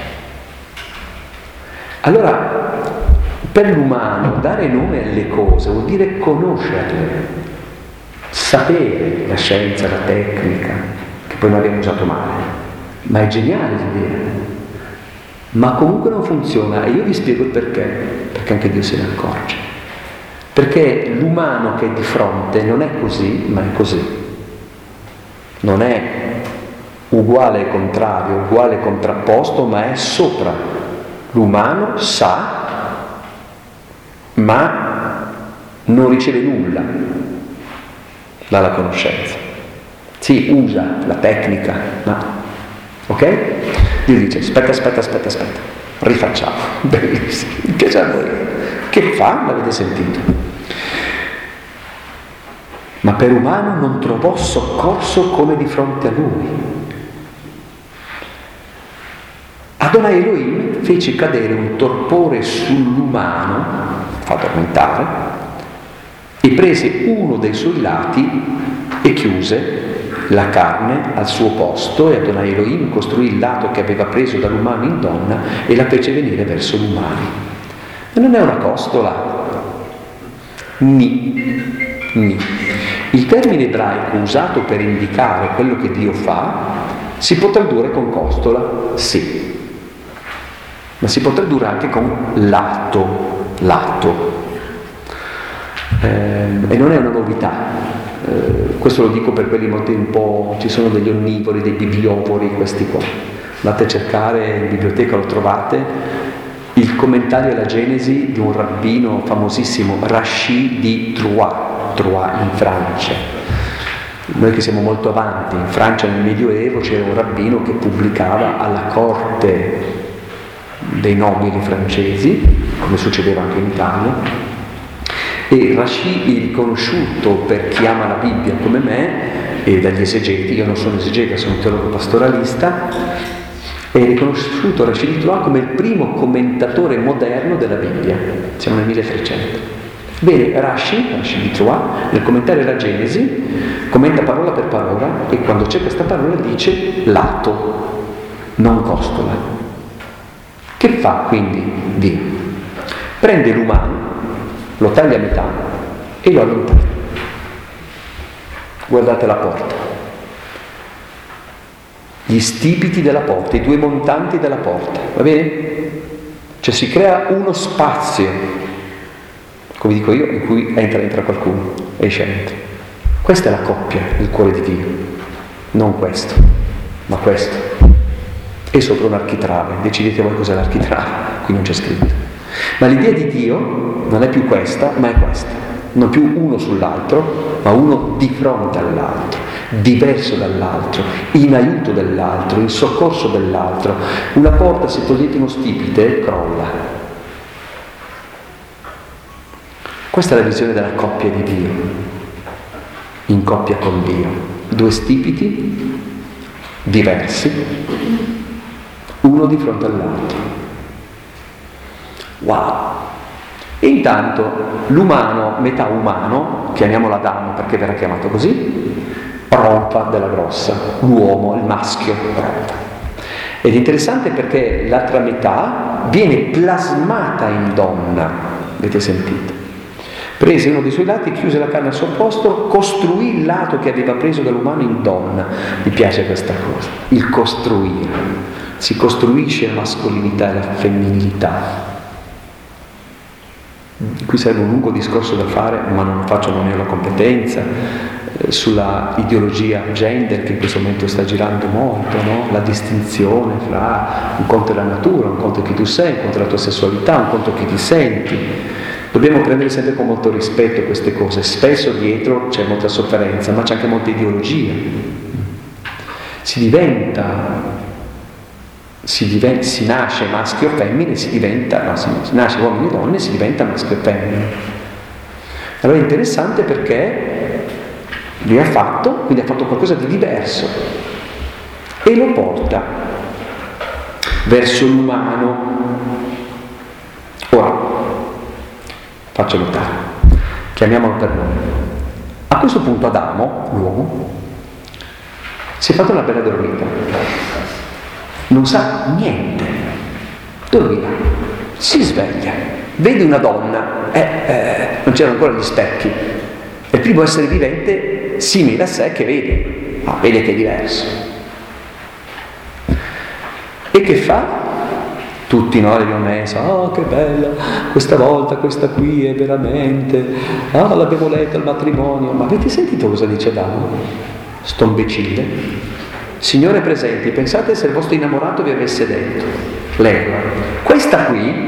Allora, per l'umano dare nome alle cose vuol dire conoscerle, sapere la scienza, la tecnica, che poi noi abbiamo usato male, ma è geniale l'idea, ma comunque non funziona, e io vi spiego il perché anche Dio se ne accorge. Perché l'umano che è di fronte non è così, ma è così. Non è uguale e contrario, uguale e contrapposto, ma è sopra. L'umano sa, ma non riceve nulla dalla conoscenza. Sì, usa la tecnica, ma ok? Dio dice: aspetta, rifacciamo. Bellissimo, mi piace a voi. Che fa? L'avete sentito. Ma per umano non trovò soccorso come di fronte a lui. Adonai Elohim fece cadere un torpore sull'umano, fa addormentare, e prese uno dei suoi lati e chiuse la carne al suo posto, e Adonai Elohim costruì il lato che aveva preso dall'umano in donna e la fece venire verso l'umano. E non è una costola. Ni. Il termine ebraico usato per indicare quello che Dio fa si può tradurre con costola, sì. Ma si può tradurre anche con lato. E non è una novità. Questo lo dico per quelli molti un po', ci sono degli onnivori, dei bibliovori, questi qua. Andate a cercare in biblioteca, lo trovate, il commentario alla Genesi di un rabbino famosissimo, Rachid di Troyes in Francia. Noi che siamo molto avanti, in Francia nel Medioevo c'era un rabbino che pubblicava alla corte dei nobili francesi, come succedeva anche in Italia, e Rachid è riconosciuto, per chi ama la Bibbia come me, e dagli esegeti, io non sono esegeta, sono un teologo pastoralista, è riconosciuto Rachid di Troyes come il primo commentatore moderno della Bibbia, siamo nel 1300. Bene, Rachid di Troyes, nel commentare la Genesi, commenta parola per parola, e quando c'è questa parola dice lato, non costola. Che fa quindi Dio? Prende l'umano, lo taglia a metà e lo allontana. Guardate la porta. gli stipiti della porta, i due montanti della porta, va bene? Cioè si crea uno spazio, come dico io, in cui entra qualcuno, entra. Questa è la coppia del cuore di Dio, non questo, ma questo. E sopra un architrave, decidete voi cos'è l'architrave, qui non c'è scritto. Ma l'idea di Dio non è più questa, ma è questa. Non più uno sull'altro, ma uno di fronte all'altro, diverso dall'altro, in aiuto dell'altro, in soccorso dell'altro. Una porta, se togliete uno stipite, crolla. Questa è la visione della coppia di Dio, in coppia con Dio. Due stipiti diversi, uno di fronte all'altro. Wow! E intanto l'umano, metà umano, chiamiamolo Adamo perché verrà chiamato così, rompa della grossa, l'uomo, il maschio, rompa. Ed è interessante perché l'altra metà viene plasmata in donna, avete sentito? Prese uno dei suoi lati, chiuse la carne al suo posto, costruì il lato che aveva preso dall'umano in donna. Mi piace questa cosa, il costruire. Si costruisce la mascolinità e la femminilità. Qui sarebbe un lungo discorso da fare, ma non lo faccio, non ne ho la competenza, sulla ideologia gender che in questo momento sta girando molto, no? La distinzione fra un conto è la natura, un conto è chi tu sei, un conto è la tua sessualità, un conto è chi ti senti. Dobbiamo prendere sempre con molto rispetto queste cose. Spesso dietro c'è molta sofferenza, ma c'è anche molta ideologia. Si nasce maschio o femmine, si nasce uomini e donne, si diventa maschio e femmine. Allora è interessante perché lui ha fatto qualcosa di diverso e lo porta verso l'umano. Ora, faccio notare, chiamiamolo per nome. A questo punto Adamo, l'uomo, si è fatto una bella dormita. Non sa niente, dormiva, si sveglia, vede una donna, non c'erano ancora gli specchi, è il primo essere vivente simile a sé che vede che è diverso. E che fa? Tutti noi l'abbiamo messa, che bella, questa volta questa qui è veramente, l'abbiamo letta al matrimonio, ma avete sentito cosa dice Adamo? Sto imbecille. Signore presenti, pensate se il vostro innamorato vi avesse detto, lei, questa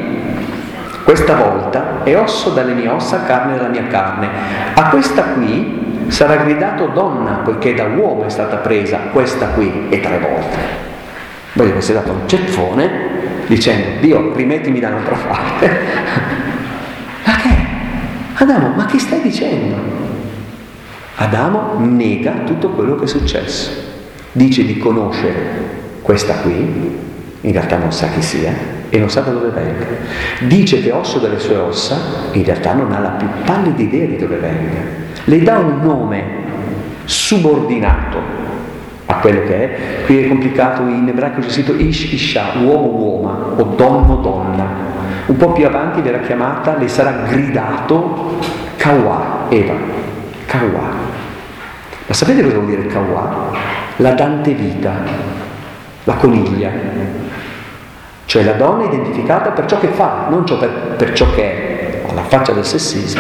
volta è osso dalle mie ossa, carne della mia carne, a questa qui sarà gridato donna, poiché da uomo è stata presa, questa qui, e 3 volte. Voi gli avete dato un ceffone dicendo, Dio, rimettimi da un'altra parte. Ma che? Adamo, ma che stai dicendo? Adamo nega tutto quello che è successo. Dice di conoscere questa qui, in realtà non sa chi sia e non sa da dove venga. Dice che è osso delle sue ossa, in realtà non ha la più pallida idea di dove venga. Le dà un nome subordinato a quello che è. Qui è complicato, in ebraico c'è scritto ish, isha, uomo, o donna. Un po' più avanti verrà chiamata, le sarà gridato Kawah, Eva, Kawah. Ma sapete cosa vuol dire Kawah? La dante vita, la coniglia, cioè la donna è identificata per ciò che fa, non per ciò che è, alla faccia del sessismo.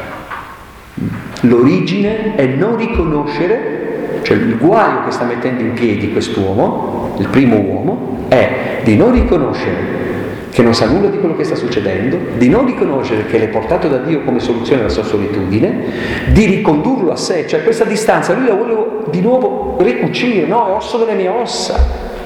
L'origine è non riconoscere, cioè il guaio che sta mettendo in piedi quest'uomo, il primo uomo, è di non riconoscere che non sa nulla di quello che sta succedendo, di non riconoscere che l'è portato da Dio come soluzione alla sua solitudine, di ricondurlo a sé, cioè questa distanza lui la vuole di nuovo ricucire, no, è osso delle mie ossa.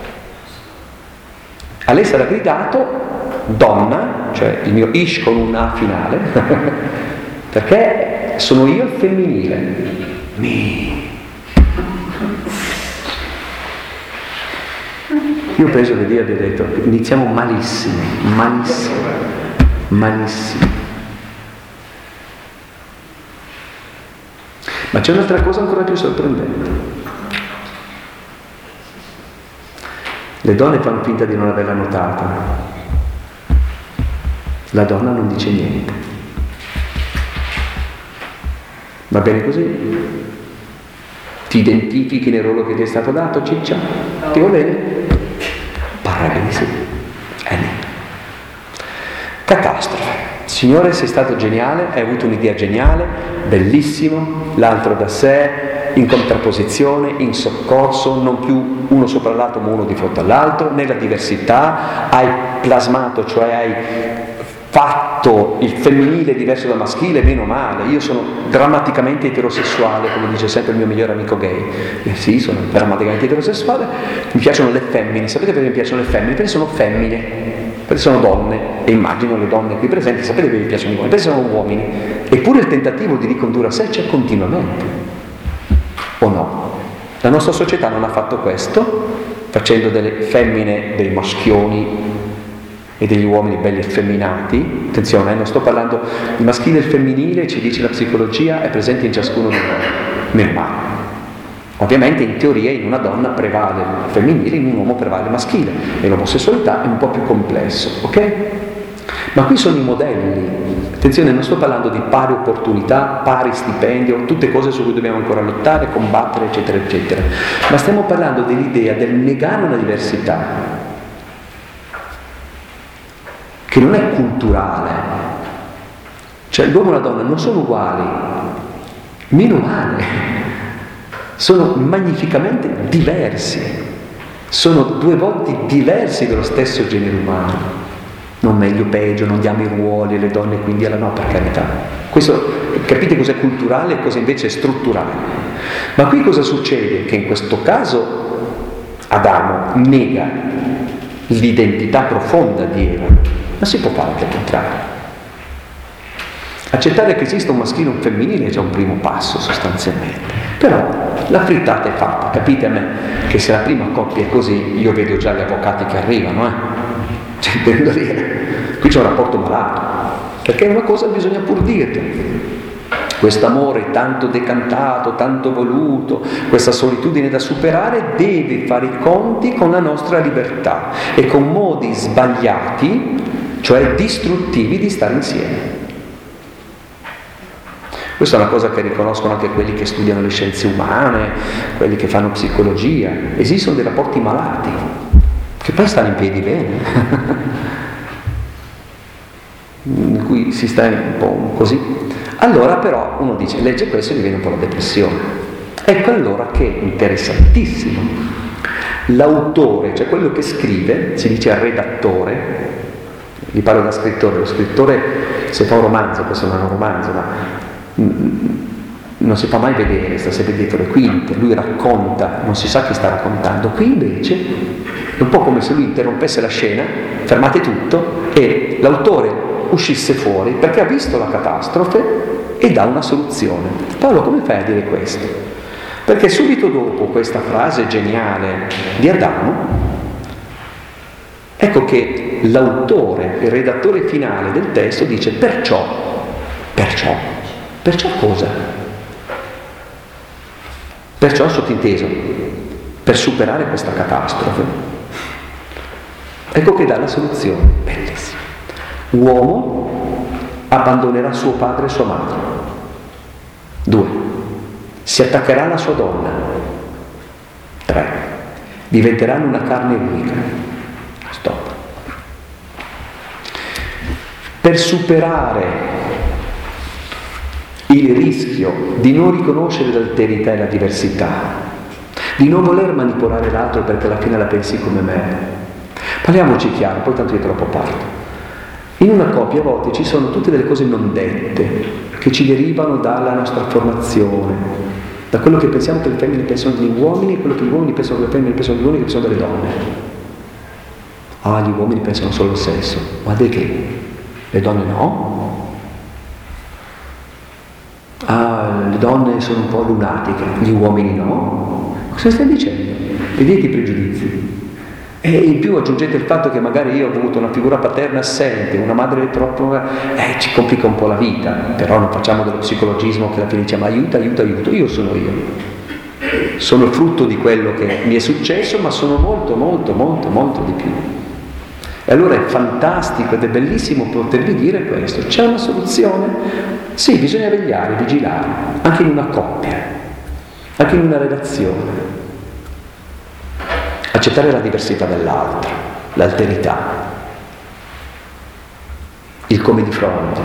A lei sarà gridato donna, cioè il mio ish con un A finale, perché sono io il femminile. Io penso che Dio abbia detto, iniziamo malissimo. Ma c'è un'altra cosa ancora più sorprendente. Le donne fanno finta di non averla notata. La donna non dice niente. Va bene così? Ti identifichi nel ruolo che ti è stato dato, ciccia? Ti va bene? Pare di sì. Catastrofe. Signore, sei stato geniale, hai avuto un'idea geniale, bellissimo, l'altro da sé, in contrapposizione, in soccorso, non più uno sopra l'altro ma uno di fronte all'altro, nella diversità, hai plasmato, cioè hai fatto il femminile diverso dal maschile, meno male. Io sono drammaticamente eterosessuale, come dice sempre il mio migliore amico gay. Sì, sono drammaticamente eterosessuale, mi piacciono le femmine. Sapete perché mi piacciono le femmine? Perché sono femmine, perché sono donne, e immagino le donne qui presenti, sapete perché mi piacciono gli uomini? Perché sono uomini. Eppure il tentativo di ricondurre a sé c'è continuamente, o no? La nostra società non ha fatto questo, facendo delle femmine dei maschioni e degli uomini belli effeminati. Attenzione, non sto parlando il maschile e il femminile, ci dice la psicologia, è presente in ciascuno di noi, meno male. Ovviamente in teoria in una donna prevale il femminile, in un uomo prevale il maschile, e l'omosessualità è un po' più complesso, ok? Ma qui sono i modelli. Attenzione, non sto parlando di pari opportunità, pari stipendio, tutte cose su cui dobbiamo ancora lottare, combattere, eccetera, eccetera. Ma stiamo parlando dell'idea del negare una diversità che non è culturale. Cioè l'uomo e la donna non sono uguali, meno male, sono magnificamente diversi, sono due volti diversi dello stesso genere umano. Non meglio peggio, non diamo i ruoli, le donne quindi alla no, per carità. Questo, capite cos'è culturale e cosa invece è strutturale. Ma qui cosa succede? Che in questo caso Adamo nega l'identità profonda di Eva, ma si può fare anche il contrario. Accettare che esista un maschile e un femminile è già un primo passo sostanzialmente. Però la frittata è fatta, capite a me che se la prima coppia è così, io vedo già gli avvocati che arrivano, Cioè, intendo dire, qui c'è un rapporto malato, perché una cosa bisogna pur dirti. Quest'amore tanto decantato, tanto voluto, questa solitudine da superare deve fare i conti con la nostra libertà e con modi sbagliati, cioè distruttivi, di stare insieme. Questa è una cosa che riconoscono anche quelli che studiano le scienze umane, quelli che fanno psicologia. Esistono dei rapporti malati, che poi stanno in piedi bene, in cui si sta un po' così. Allora però uno dice, legge questo e gli viene un po' la depressione. Ecco allora che interessantissimo. L'autore, cioè quello che scrive, si dice redattore, vi parlo da scrittore, lo scrittore se fa un romanzo, questo non è un romanzo, ma non si fa mai vedere, sta sempre dietro le quinte, lui racconta, non si sa chi sta raccontando. Qui invece è un po' come se lui interrompesse la scena, fermate tutto, e l'autore uscisse fuori perché ha visto la catastrofe e dà una soluzione. Paolo, come fai a dire questo? Perché subito dopo questa frase geniale di Adamo, ecco che l'autore, il redattore finale del testo dice perciò cosa? Perciò, sottinteso, per superare questa catastrofe, ecco che dà la soluzione, bellissima. Uomo abbandonerà suo padre e sua madre. 2. Si attaccherà alla sua donna. 3. Diventeranno una carne unica. Stop. Per superare il rischio di non riconoscere l'alterità e la diversità, di non voler manipolare l'altro perché alla fine la pensi come me. Parliamoci chiaro, poi tanto io troppo parlo. In una coppia a volte ci sono tutte delle cose non dette che ci derivano dalla nostra formazione, da quello che pensiamo che le femmine pensano degli uomini e quello che gli uomini pensano che le femmine pensano degli uomini che pensano delle donne. Ah, gli uomini pensano solo al sesso, guarda che le donne no. Ah, le donne sono un po' lunatiche, gli uomini no. Cosa stai dicendo? Vedete i pregiudizi. E in più aggiungete il fatto che magari io ho avuto una figura paterna assente, una madre troppo... ci complica un po' la vita, però non facciamo dello psicologismo che alla fine diciamo aiuta, io sono io. Sono il frutto di quello che mi è successo, ma sono molto di più. E allora è fantastico ed è bellissimo potervi dire questo. C'è una soluzione? Sì, bisogna vegliare, vigilare, anche in una coppia. anche in una relazione. Accettare la diversità dell'altro, l'alterità, il come di fronte.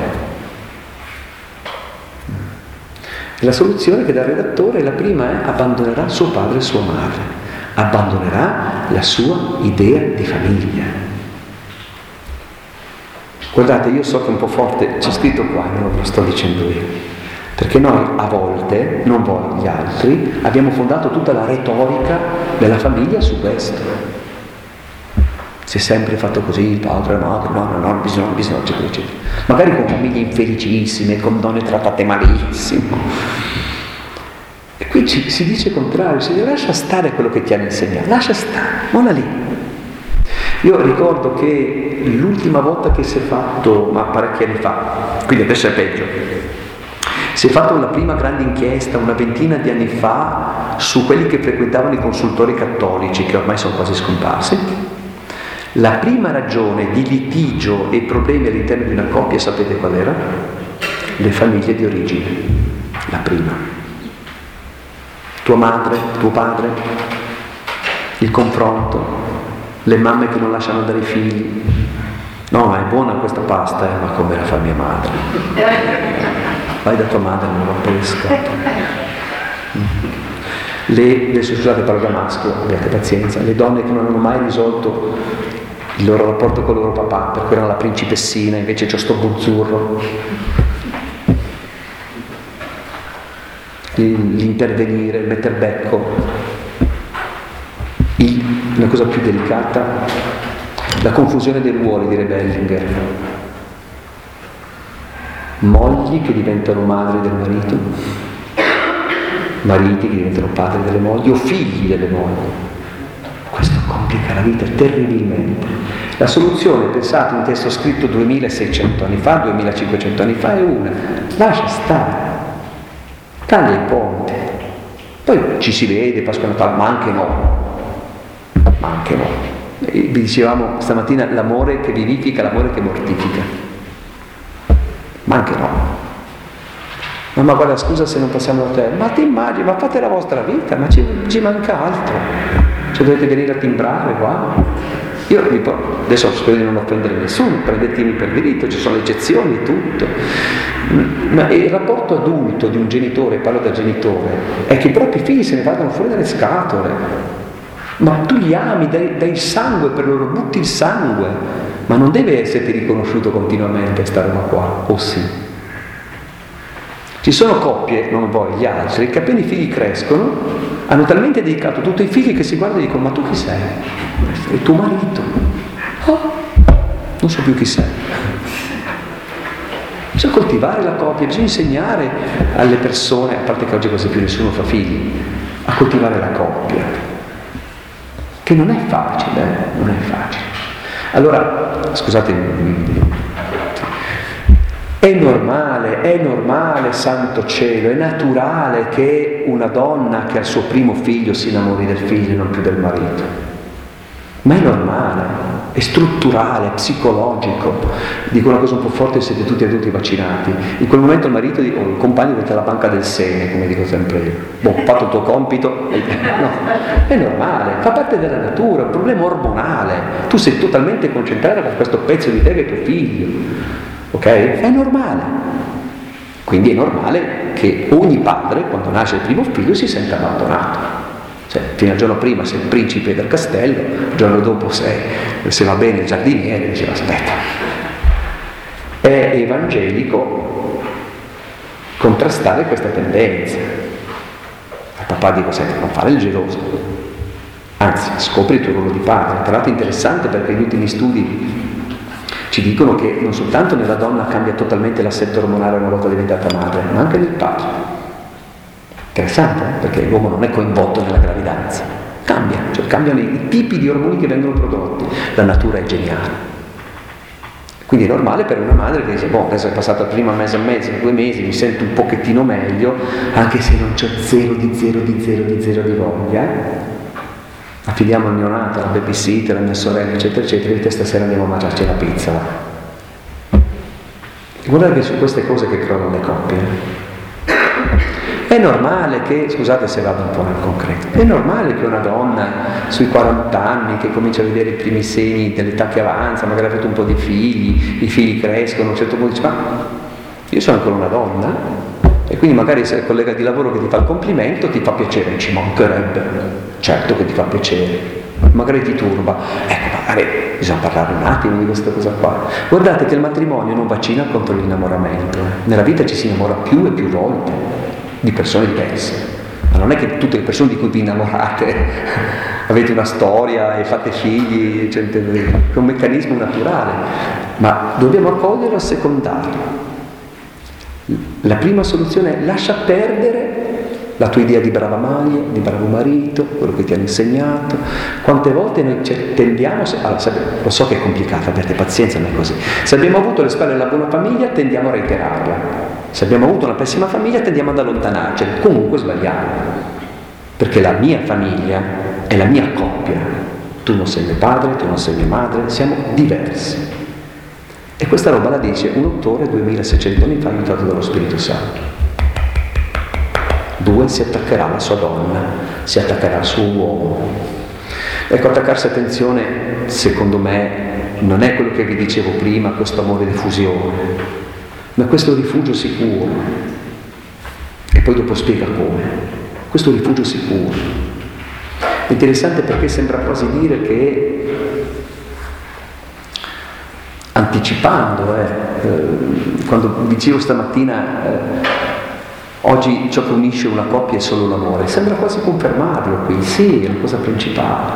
La soluzione che dà il redattore, la prima è: abbandonerà suo padre e sua madre, abbandonerà la sua idea di famiglia. Guardate, io so che è un po' forte, c'è scritto qua, non lo sto dicendo io, perché noi a volte, non voi, gli altri, abbiamo fondato tutta la retorica della famiglia su questo. Si è sempre fatto così, padre, madre, no, bisogna, eccetera, eccetera. Magari con famiglie infelicissime, con donne trattate malissimo. E qui si dice il contrario, si dice: lascia stare quello che ti hanno insegnato, lascia stare, molla lì. Io ricordo che l'ultima volta che si è fatto, ma parecchi anni fa, quindi adesso è peggio, si è fatta una prima grande inchiesta una ventina di anni fa su quelli che frequentavano i consultori cattolici, che ormai sono quasi scomparsi. La prima ragione di litigio e problemi all'interno di una coppia, sapete qual era? Le famiglie di origine. La prima. Tua madre, tuo padre, il confronto, le mamme che non lasciano andare i figli. No, ma è buona questa pasta, ma come la fa mia madre? Vai da tua madre, non la pesca. Adesso scusate, parlo da maschio, abbiate pazienza. Le donne che non hanno mai risolto il loro rapporto con il loro papà, perché erano la principessina, invece c'ho sto buzzurro. L'intervenire, il metter becco. Una cosa più delicata, la confusione dei ruoli, direbbe Bellinger. Mogli che diventano madri del marito, mariti che diventano padri delle mogli o figli delle mogli. Questo complica la vita terribilmente. La soluzione, pensate, un testo scritto 2600 anni fa, 2500 anni fa, è una: lascia stare, taglia i ponti, poi ci si vede Pasqua e Natale, ma anche no. Vi dicevamo stamattina: l'amore che vivifica, l'amore che mortifica, ma anche no. Mamma, guarda, scusa se non passiamo da te, ma ti immagini, ma fate la vostra vita, ma ci manca altro, cioè dovete venire a timbrare qua. Io adesso spero di non offendere nessuno, prendetemi per diritto, ci sono le eccezioni, tutto, ma il rapporto adulto di un genitore, parlo da genitore, è che i propri figli se ne vadano fuori dalle scatole. Ma tu li ami, dai il sangue per loro, butti il sangue, ma non deve esserti riconosciuto continuamente stare qua, o sì? Ci sono coppie, non voi, gli altri, che appena i figli crescono hanno talmente dedicato tutto ai figli che si guardano e dicono: ma tu chi sei? È tuo marito. Oh, non so più chi sei. Bisogna coltivare la coppia, bisogna insegnare alle persone, a parte che oggi quasi più nessuno fa figli, a coltivare la coppia. Che non è facile, non è facile. Allora, scusate, è normale, santo cielo, è naturale che una donna che ha il suo primo figlio si innamori del figlio e non più del marito. Ma è normale, è strutturale, è psicologico. Dico una cosa un po' forte: siete tutti adulti vaccinati. In quel momento il marito o il compagno diventa la banca del seme, come dico sempre io. Ho fatto il tuo compito. No, è normale, fa parte della natura, è un problema ormonale. Tu sei totalmente concentrato con questo pezzo di te che è tuo figlio, ok? È normale. Quindi è normale che ogni padre, quando nasce il primo figlio, si senta abbandonato. Cioè, fino al giorno prima sei il principe del castello, il giorno dopo sei, se va bene, il giardiniere. Diceva: aspetta, è evangelico contrastare questa tendenza. Al papà dico: senti, non fare il geloso, anzi scopri il tuo ruolo di padre. Tra l'altro è interessante, perché gli ultimi studi ci dicono che non soltanto nella donna cambia totalmente l'assetto ormonale una volta diventata madre, ma anche nel padre. Interessante, perché l'uomo non è coinvolto nella gravidanza, cambia, cioè cambiano i tipi di ormoni che vengono prodotti. La natura è geniale. Quindi è normale per una madre che dice: boh, adesso è passato il primo mese e mezzo, 2 mesi, mi sento un pochettino meglio, anche se non c'ho zero di voglia. Affidiamo il neonato alla babysitter, alla mia sorella, eccetera, eccetera, e stasera andiamo a mangiarci la pizza. E guardate che su queste cose che crollano le coppie. È È normale che, scusate se vado un po' nel concreto, è normale che una donna sui 40 anni che comincia a vedere i primi segni dell'età che avanza, magari ha avuto un po' di figli, i figli crescono, a un certo punto dice ma io sono ancora una donna, e quindi magari se il collega di lavoro che ti fa il complimento ti fa piacere, ci mancherebbe, certo che ti fa piacere, magari ti turba, ecco, magari bisogna parlare un attimo di questa cosa qua. Guardate che il matrimonio non vaccina contro l'innamoramento, nella vita ci si innamora più e più volte di persone diverse, ma non è che tutte le persone di cui vi innamorate avete una storia e fate figli, cioè, è un meccanismo naturale, ma dobbiamo accoglierlo e assecondarlo. La prima soluzione è lascia perdere la tua idea di brava moglie, di bravo marito, quello che ti hanno insegnato. Quante volte noi tendiamo, lo so che è complicato, abbiate pazienza, non è così. Se abbiamo avuto alle spalle la buona famiglia, tendiamo a reiterarla. Se abbiamo avuto una pessima famiglia, tendiamo ad allontanarci. Comunque sbagliamo, perché la mia famiglia è la mia coppia. Tu non sei mio padre, tu non sei mia madre, siamo diversi. E questa roba la dice un autore 2600 anni fa aiutato dallo Spirito Santo. 2, si attaccherà alla sua donna, si attaccherà al suo uomo. Ecco, attaccarsi, attenzione, secondo me non è quello che vi dicevo prima, questo amore di fusione, ma questo rifugio sicuro. E poi dopo spiega come. Questo rifugio sicuro. È interessante perché sembra quasi dire che, anticipando, quando dicevo stamattina, oggi ciò che unisce una coppia è solo l'amore, sembra quasi confermarlo qui, sì, è la cosa principale.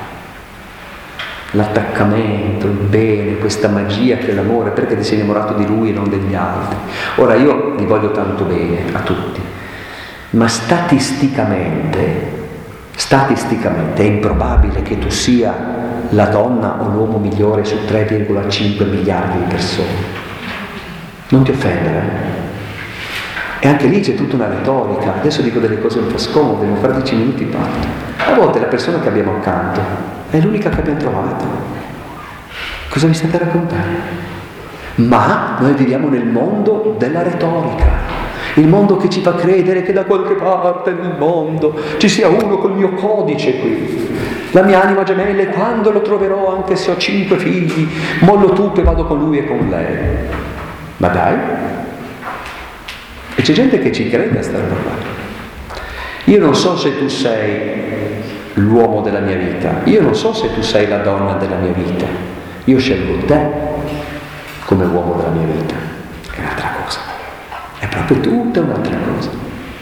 L'attaccamento, il bene, questa magia che è l'amore, perché ti sei innamorato di lui e non degli altri. Ora io vi voglio tanto bene a tutti, ma statisticamente è improbabile che tu sia la donna o l'uomo migliore su 3,5 miliardi di persone. Non ti offendere, E anche lì c'è tutta una retorica. Adesso dico delle cose un po' scomode, ma fra 10 minuti parto. A volte la persona che abbiamo accanto è l'unica che abbiamo trovato. Cosa mi state raccontando? Ma noi viviamo nel mondo della retorica, il mondo che ci fa credere che da qualche parte nel mondo ci sia uno col mio codice qui, la mia anima gemella, e quando lo troverò, anche se ho 5 figli, mollo tutto e vado con lui e con lei. Ma dai? E c'è gente che ci crede a sta roba qua. Io non so se tu sei l'uomo della mia vita, io non so se tu sei la donna della mia vita, io scelgo te come uomo della mia vita. È un'altra cosa, è proprio tutta un'altra cosa.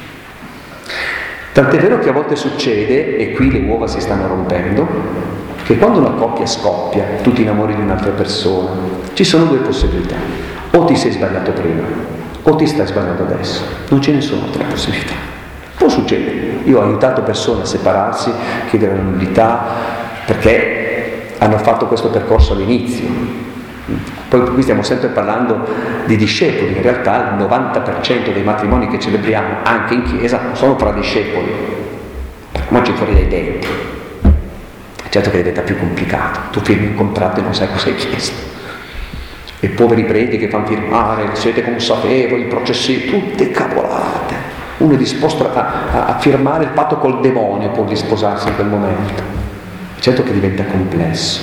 Tant'è vero che a volte succede, e qui le uova si stanno rompendo, che quando una coppia scoppia, tu ti innamori di un'altra persona, ci sono due possibilità: o ti sei sbagliato prima o ti stai sbagliando adesso, non ce ne sono altre possibilità. Può succedere. Io ho aiutato persone a separarsi, chiedere la nullità, perché hanno fatto questo percorso all'inizio. Poi qui stiamo sempre parlando di discepoli, in realtà il 90% dei matrimoni che celebriamo anche in chiesa sono fra discepoli, perché mangi fuori dai denti. Certo che diventa più complicato, tu firmi un contratto e non sai cosa hai chiesto, e poveri preti che fanno firmare, siete consapevoli, processi, tutte cavolate. Uno è disposto a firmare il patto col demonio pur di sposarsi in quel momento. Certo che diventa complesso.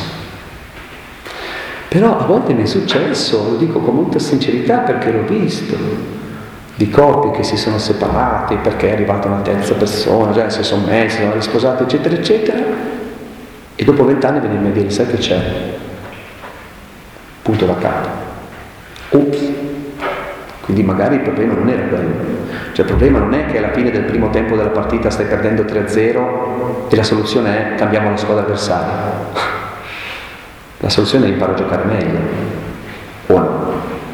Però a volte mi è successo, lo dico con molta sincerità perché l'ho visto, di coppie che si sono separate perché è arrivata una terza persona, cioè si sono messi, sono risposati, eccetera, eccetera, e dopo 20 anni venivano a dire: sai che c'è? Punto da capo. Ops. Quindi magari il problema non era quello. Cioè il problema non è che alla fine del primo tempo della partita stai perdendo 3-0 e la soluzione è cambiamo la squadra avversaria. La soluzione è imparare a giocare meglio. O no?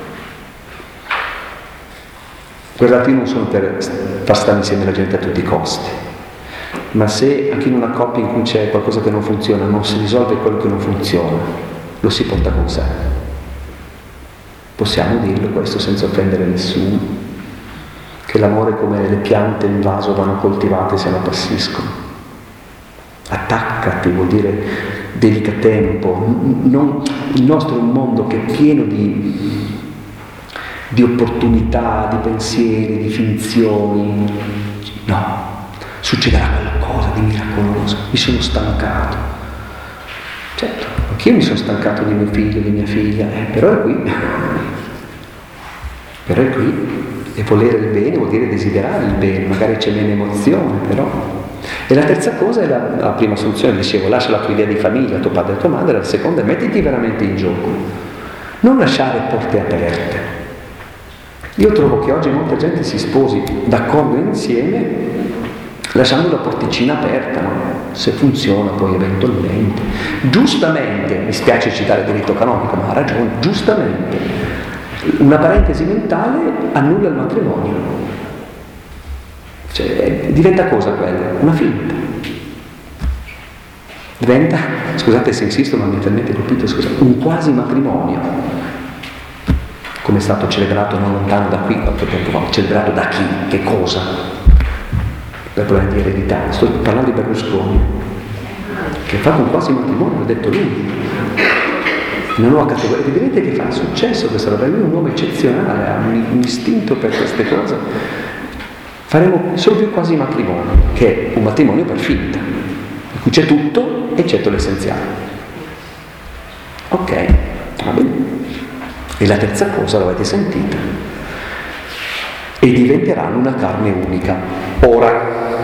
Guardate, io non sono per far stare insieme la gente a tutti i costi. Ma se anche in una coppia in cui c'è qualcosa che non funziona, non si risolve quello che non funziona, lo si porta con sé. Possiamo dirlo questo senza offendere nessuno, che l'amore, come le piante in vaso, vanno coltivate se no appassiscono. Attaccati vuol dire dedica tempo. Il nostro è un mondo che è pieno di di opportunità, di pensieri, di finzioni. No, succederà qualcosa di miracoloso. Mi sono stancato. Certo, anch'io mi sono stancato di mio figlio, di mia figlia, però è qui. Però è qui. E volere il bene vuol dire desiderare il bene, magari c'è meno emozione, però. E la terza cosa è la prima soluzione, dicevo, lascia la tua idea di famiglia, tuo padre e tua madre, la seconda è mettiti veramente in gioco. Non lasciare porte aperte. Io trovo che oggi molta gente si sposi d'accordo insieme lasciando la porticina aperta, no? Se funziona poi eventualmente. Giustamente, mi spiace citare il diritto canonico, ma ha ragione, giustamente, una parentesi mentale annulla il matrimonio. Cioè, diventa cosa quella? Una finta. Diventa, scusate se insisto, ma mi ha talmente colpito, un quasi matrimonio. Come è stato celebrato non lontano da qui, quanto tempo fa, celebrato da chi? Che cosa? Per problemi di eredità. Sto parlando di Berlusconi, che ha fatto un quasi matrimonio, l'ha detto lui. Una nuova categoria. E vedete che fa successo questa roba. Lui è un uomo eccezionale, ha un istinto per queste cose. Faremo solo più quasi matrimonio, che è un matrimonio per finta, in cui c'è tutto eccetto l'essenziale. Ok, va bene. E la terza cosa l'avete sentita. E diventeranno una carne unica. Ora,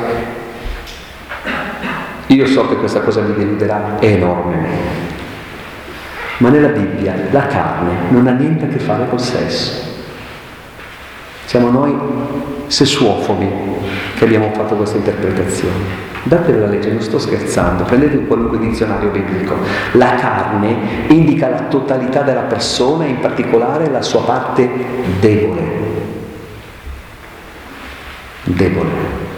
io so che questa cosa vi deluderà enormemente, ma nella Bibbia la carne non ha niente a che fare col sesso. Siamo noi sessuofobi che abbiamo fatto questa interpretazione. Datele la legge, non sto scherzando, prendete un qualunque dizionario biblico. La carne indica la totalità della persona e in particolare la sua parte debole. Debole.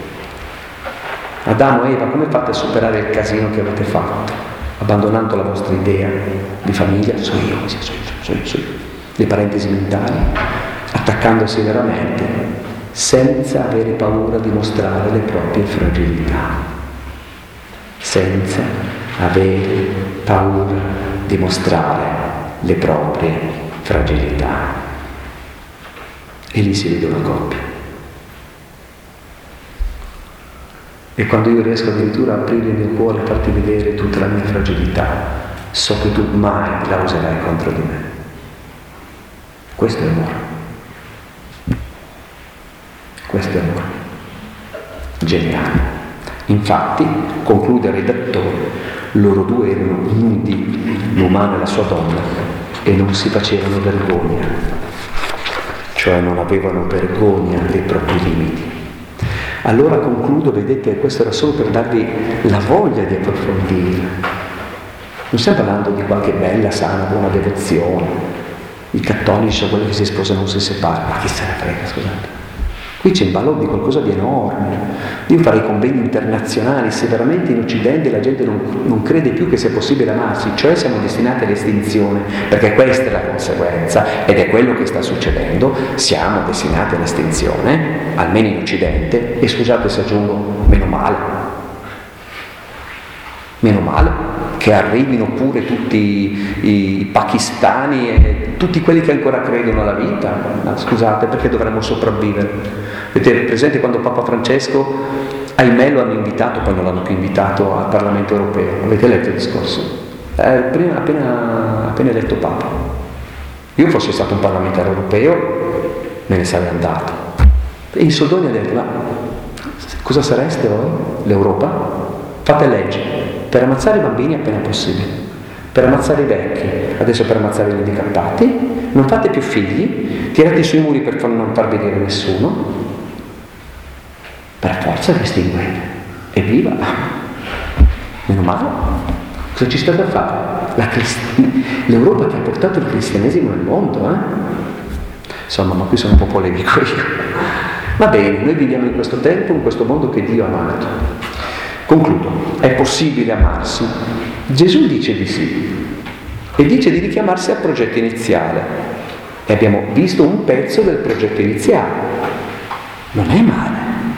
Adamo e Eva, come fate a superare il casino che avete fatto? Abbandonando la vostra idea di famiglia, sono io, le parentesi mentali, attaccandosi veramente, senza avere paura di mostrare le proprie fragilità. Senza avere paura di mostrare le proprie fragilità. E lì si vede una coppia. E quando io riesco addirittura a aprire il mio cuore e farti vedere tutta la mia fragilità, so che tu mai la userai contro di me. Questo è amore. Questo è amore. Geniale. Infatti, conclude il redattore, loro due erano nudi, l'umano e la sua donna, e non si facevano vergogna, cioè non avevano vergogna dei propri limiti. Allora concludo, vedete, questo era solo per darvi la voglia di approfondire. Non stiamo parlando di qualche bella, sana, buona devozione. I cattolici sono quelli che si sposano non si separano, ma chi se ne frega, scusate. Qui c'è in ballo di qualcosa di enorme. Io farei convegni internazionali se veramente in Occidente la gente non crede più che sia possibile amarsi, cioè siamo destinati all'estinzione, perché questa è la conseguenza ed è quello che sta succedendo, siamo destinati all'estinzione, almeno in Occidente, e scusate se aggiungo, meno male, che arrivino pure tutti i pakistani e tutti quelli che ancora credono alla vita. Ma scusate, perché dovremmo sopravvivere? Vedete, presente quando Papa Francesco, ahimè, lo hanno invitato, poi non l'hanno più invitato al Parlamento europeo. Avete letto il discorso? Appena eletto Papa. Io fossi stato un parlamentare europeo, me ne sarei andato. E in soldoni ha detto, ma cosa sareste voi? L'Europa? Fate leggi per ammazzare i bambini appena possibile, per ammazzare i vecchi, adesso per ammazzare gli handicappati, non fate più figli, tirate sui muri per non far vedere nessuno, per forza vi estinguete. Evviva! Meno male. Cosa ci state a fare? L'Europa che ha portato il cristianesimo nel mondo, Insomma, ma qui sono un po' polemico io. Va bene, noi viviamo in questo tempo, in questo mondo che Dio ha amato. Concludo, è possibile amarsi? Gesù dice di sì e dice di richiamarsi al progetto iniziale e abbiamo visto un pezzo del progetto iniziale. Non è male,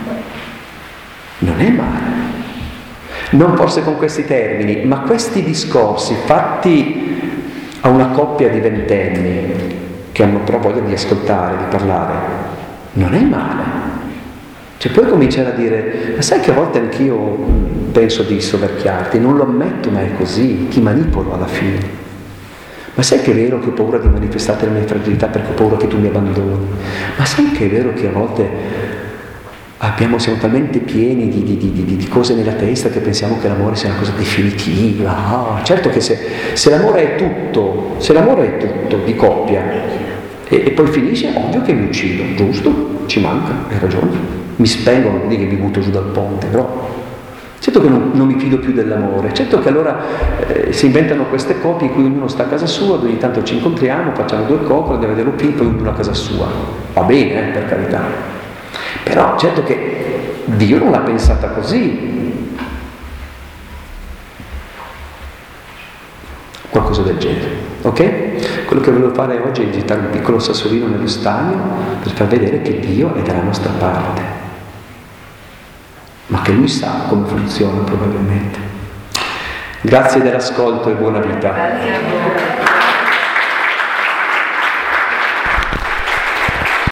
non forse con questi termini, ma questi discorsi fatti a una coppia di ventenni che che hanno però voglia di ascoltare, di parlare, non è male. Cioè puoi cominciare a dire, ma sai che a volte anch'io penso di soverchiarti, non lo ammetto, ma è così, ti manipolo alla fine. Ma sai che è vero che ho paura di manifestarti la mia fragilità perché ho paura che tu mi abbandoni? Ma sai che è vero che a volte siamo talmente pieni di cose nella testa che pensiamo che l'amore sia una cosa definitiva? Certo che se l'amore è tutto di coppia e poi finisce, ovvio che mi uccido, giusto? Ci manca, hai ragione. Mi spengo, non vuol dire che mi butto giù dal ponte, però certo che non mi fido più dell'amore, certo che allora si inventano queste coppie in cui ognuno sta a casa sua, ogni tanto ci incontriamo, facciamo 2 coccole, andiamo a vedere poi ognuno a casa sua. Va bene, per carità. Però certo che Dio non l'ha pensata così. Qualcosa del genere, ok? Quello che volevo fare oggi è gettare un piccolo sassolino nello stagno per far vedere che Dio è dalla nostra parte, ma che Lui sa come funziona probabilmente. Grazie dell'ascolto e buona vita.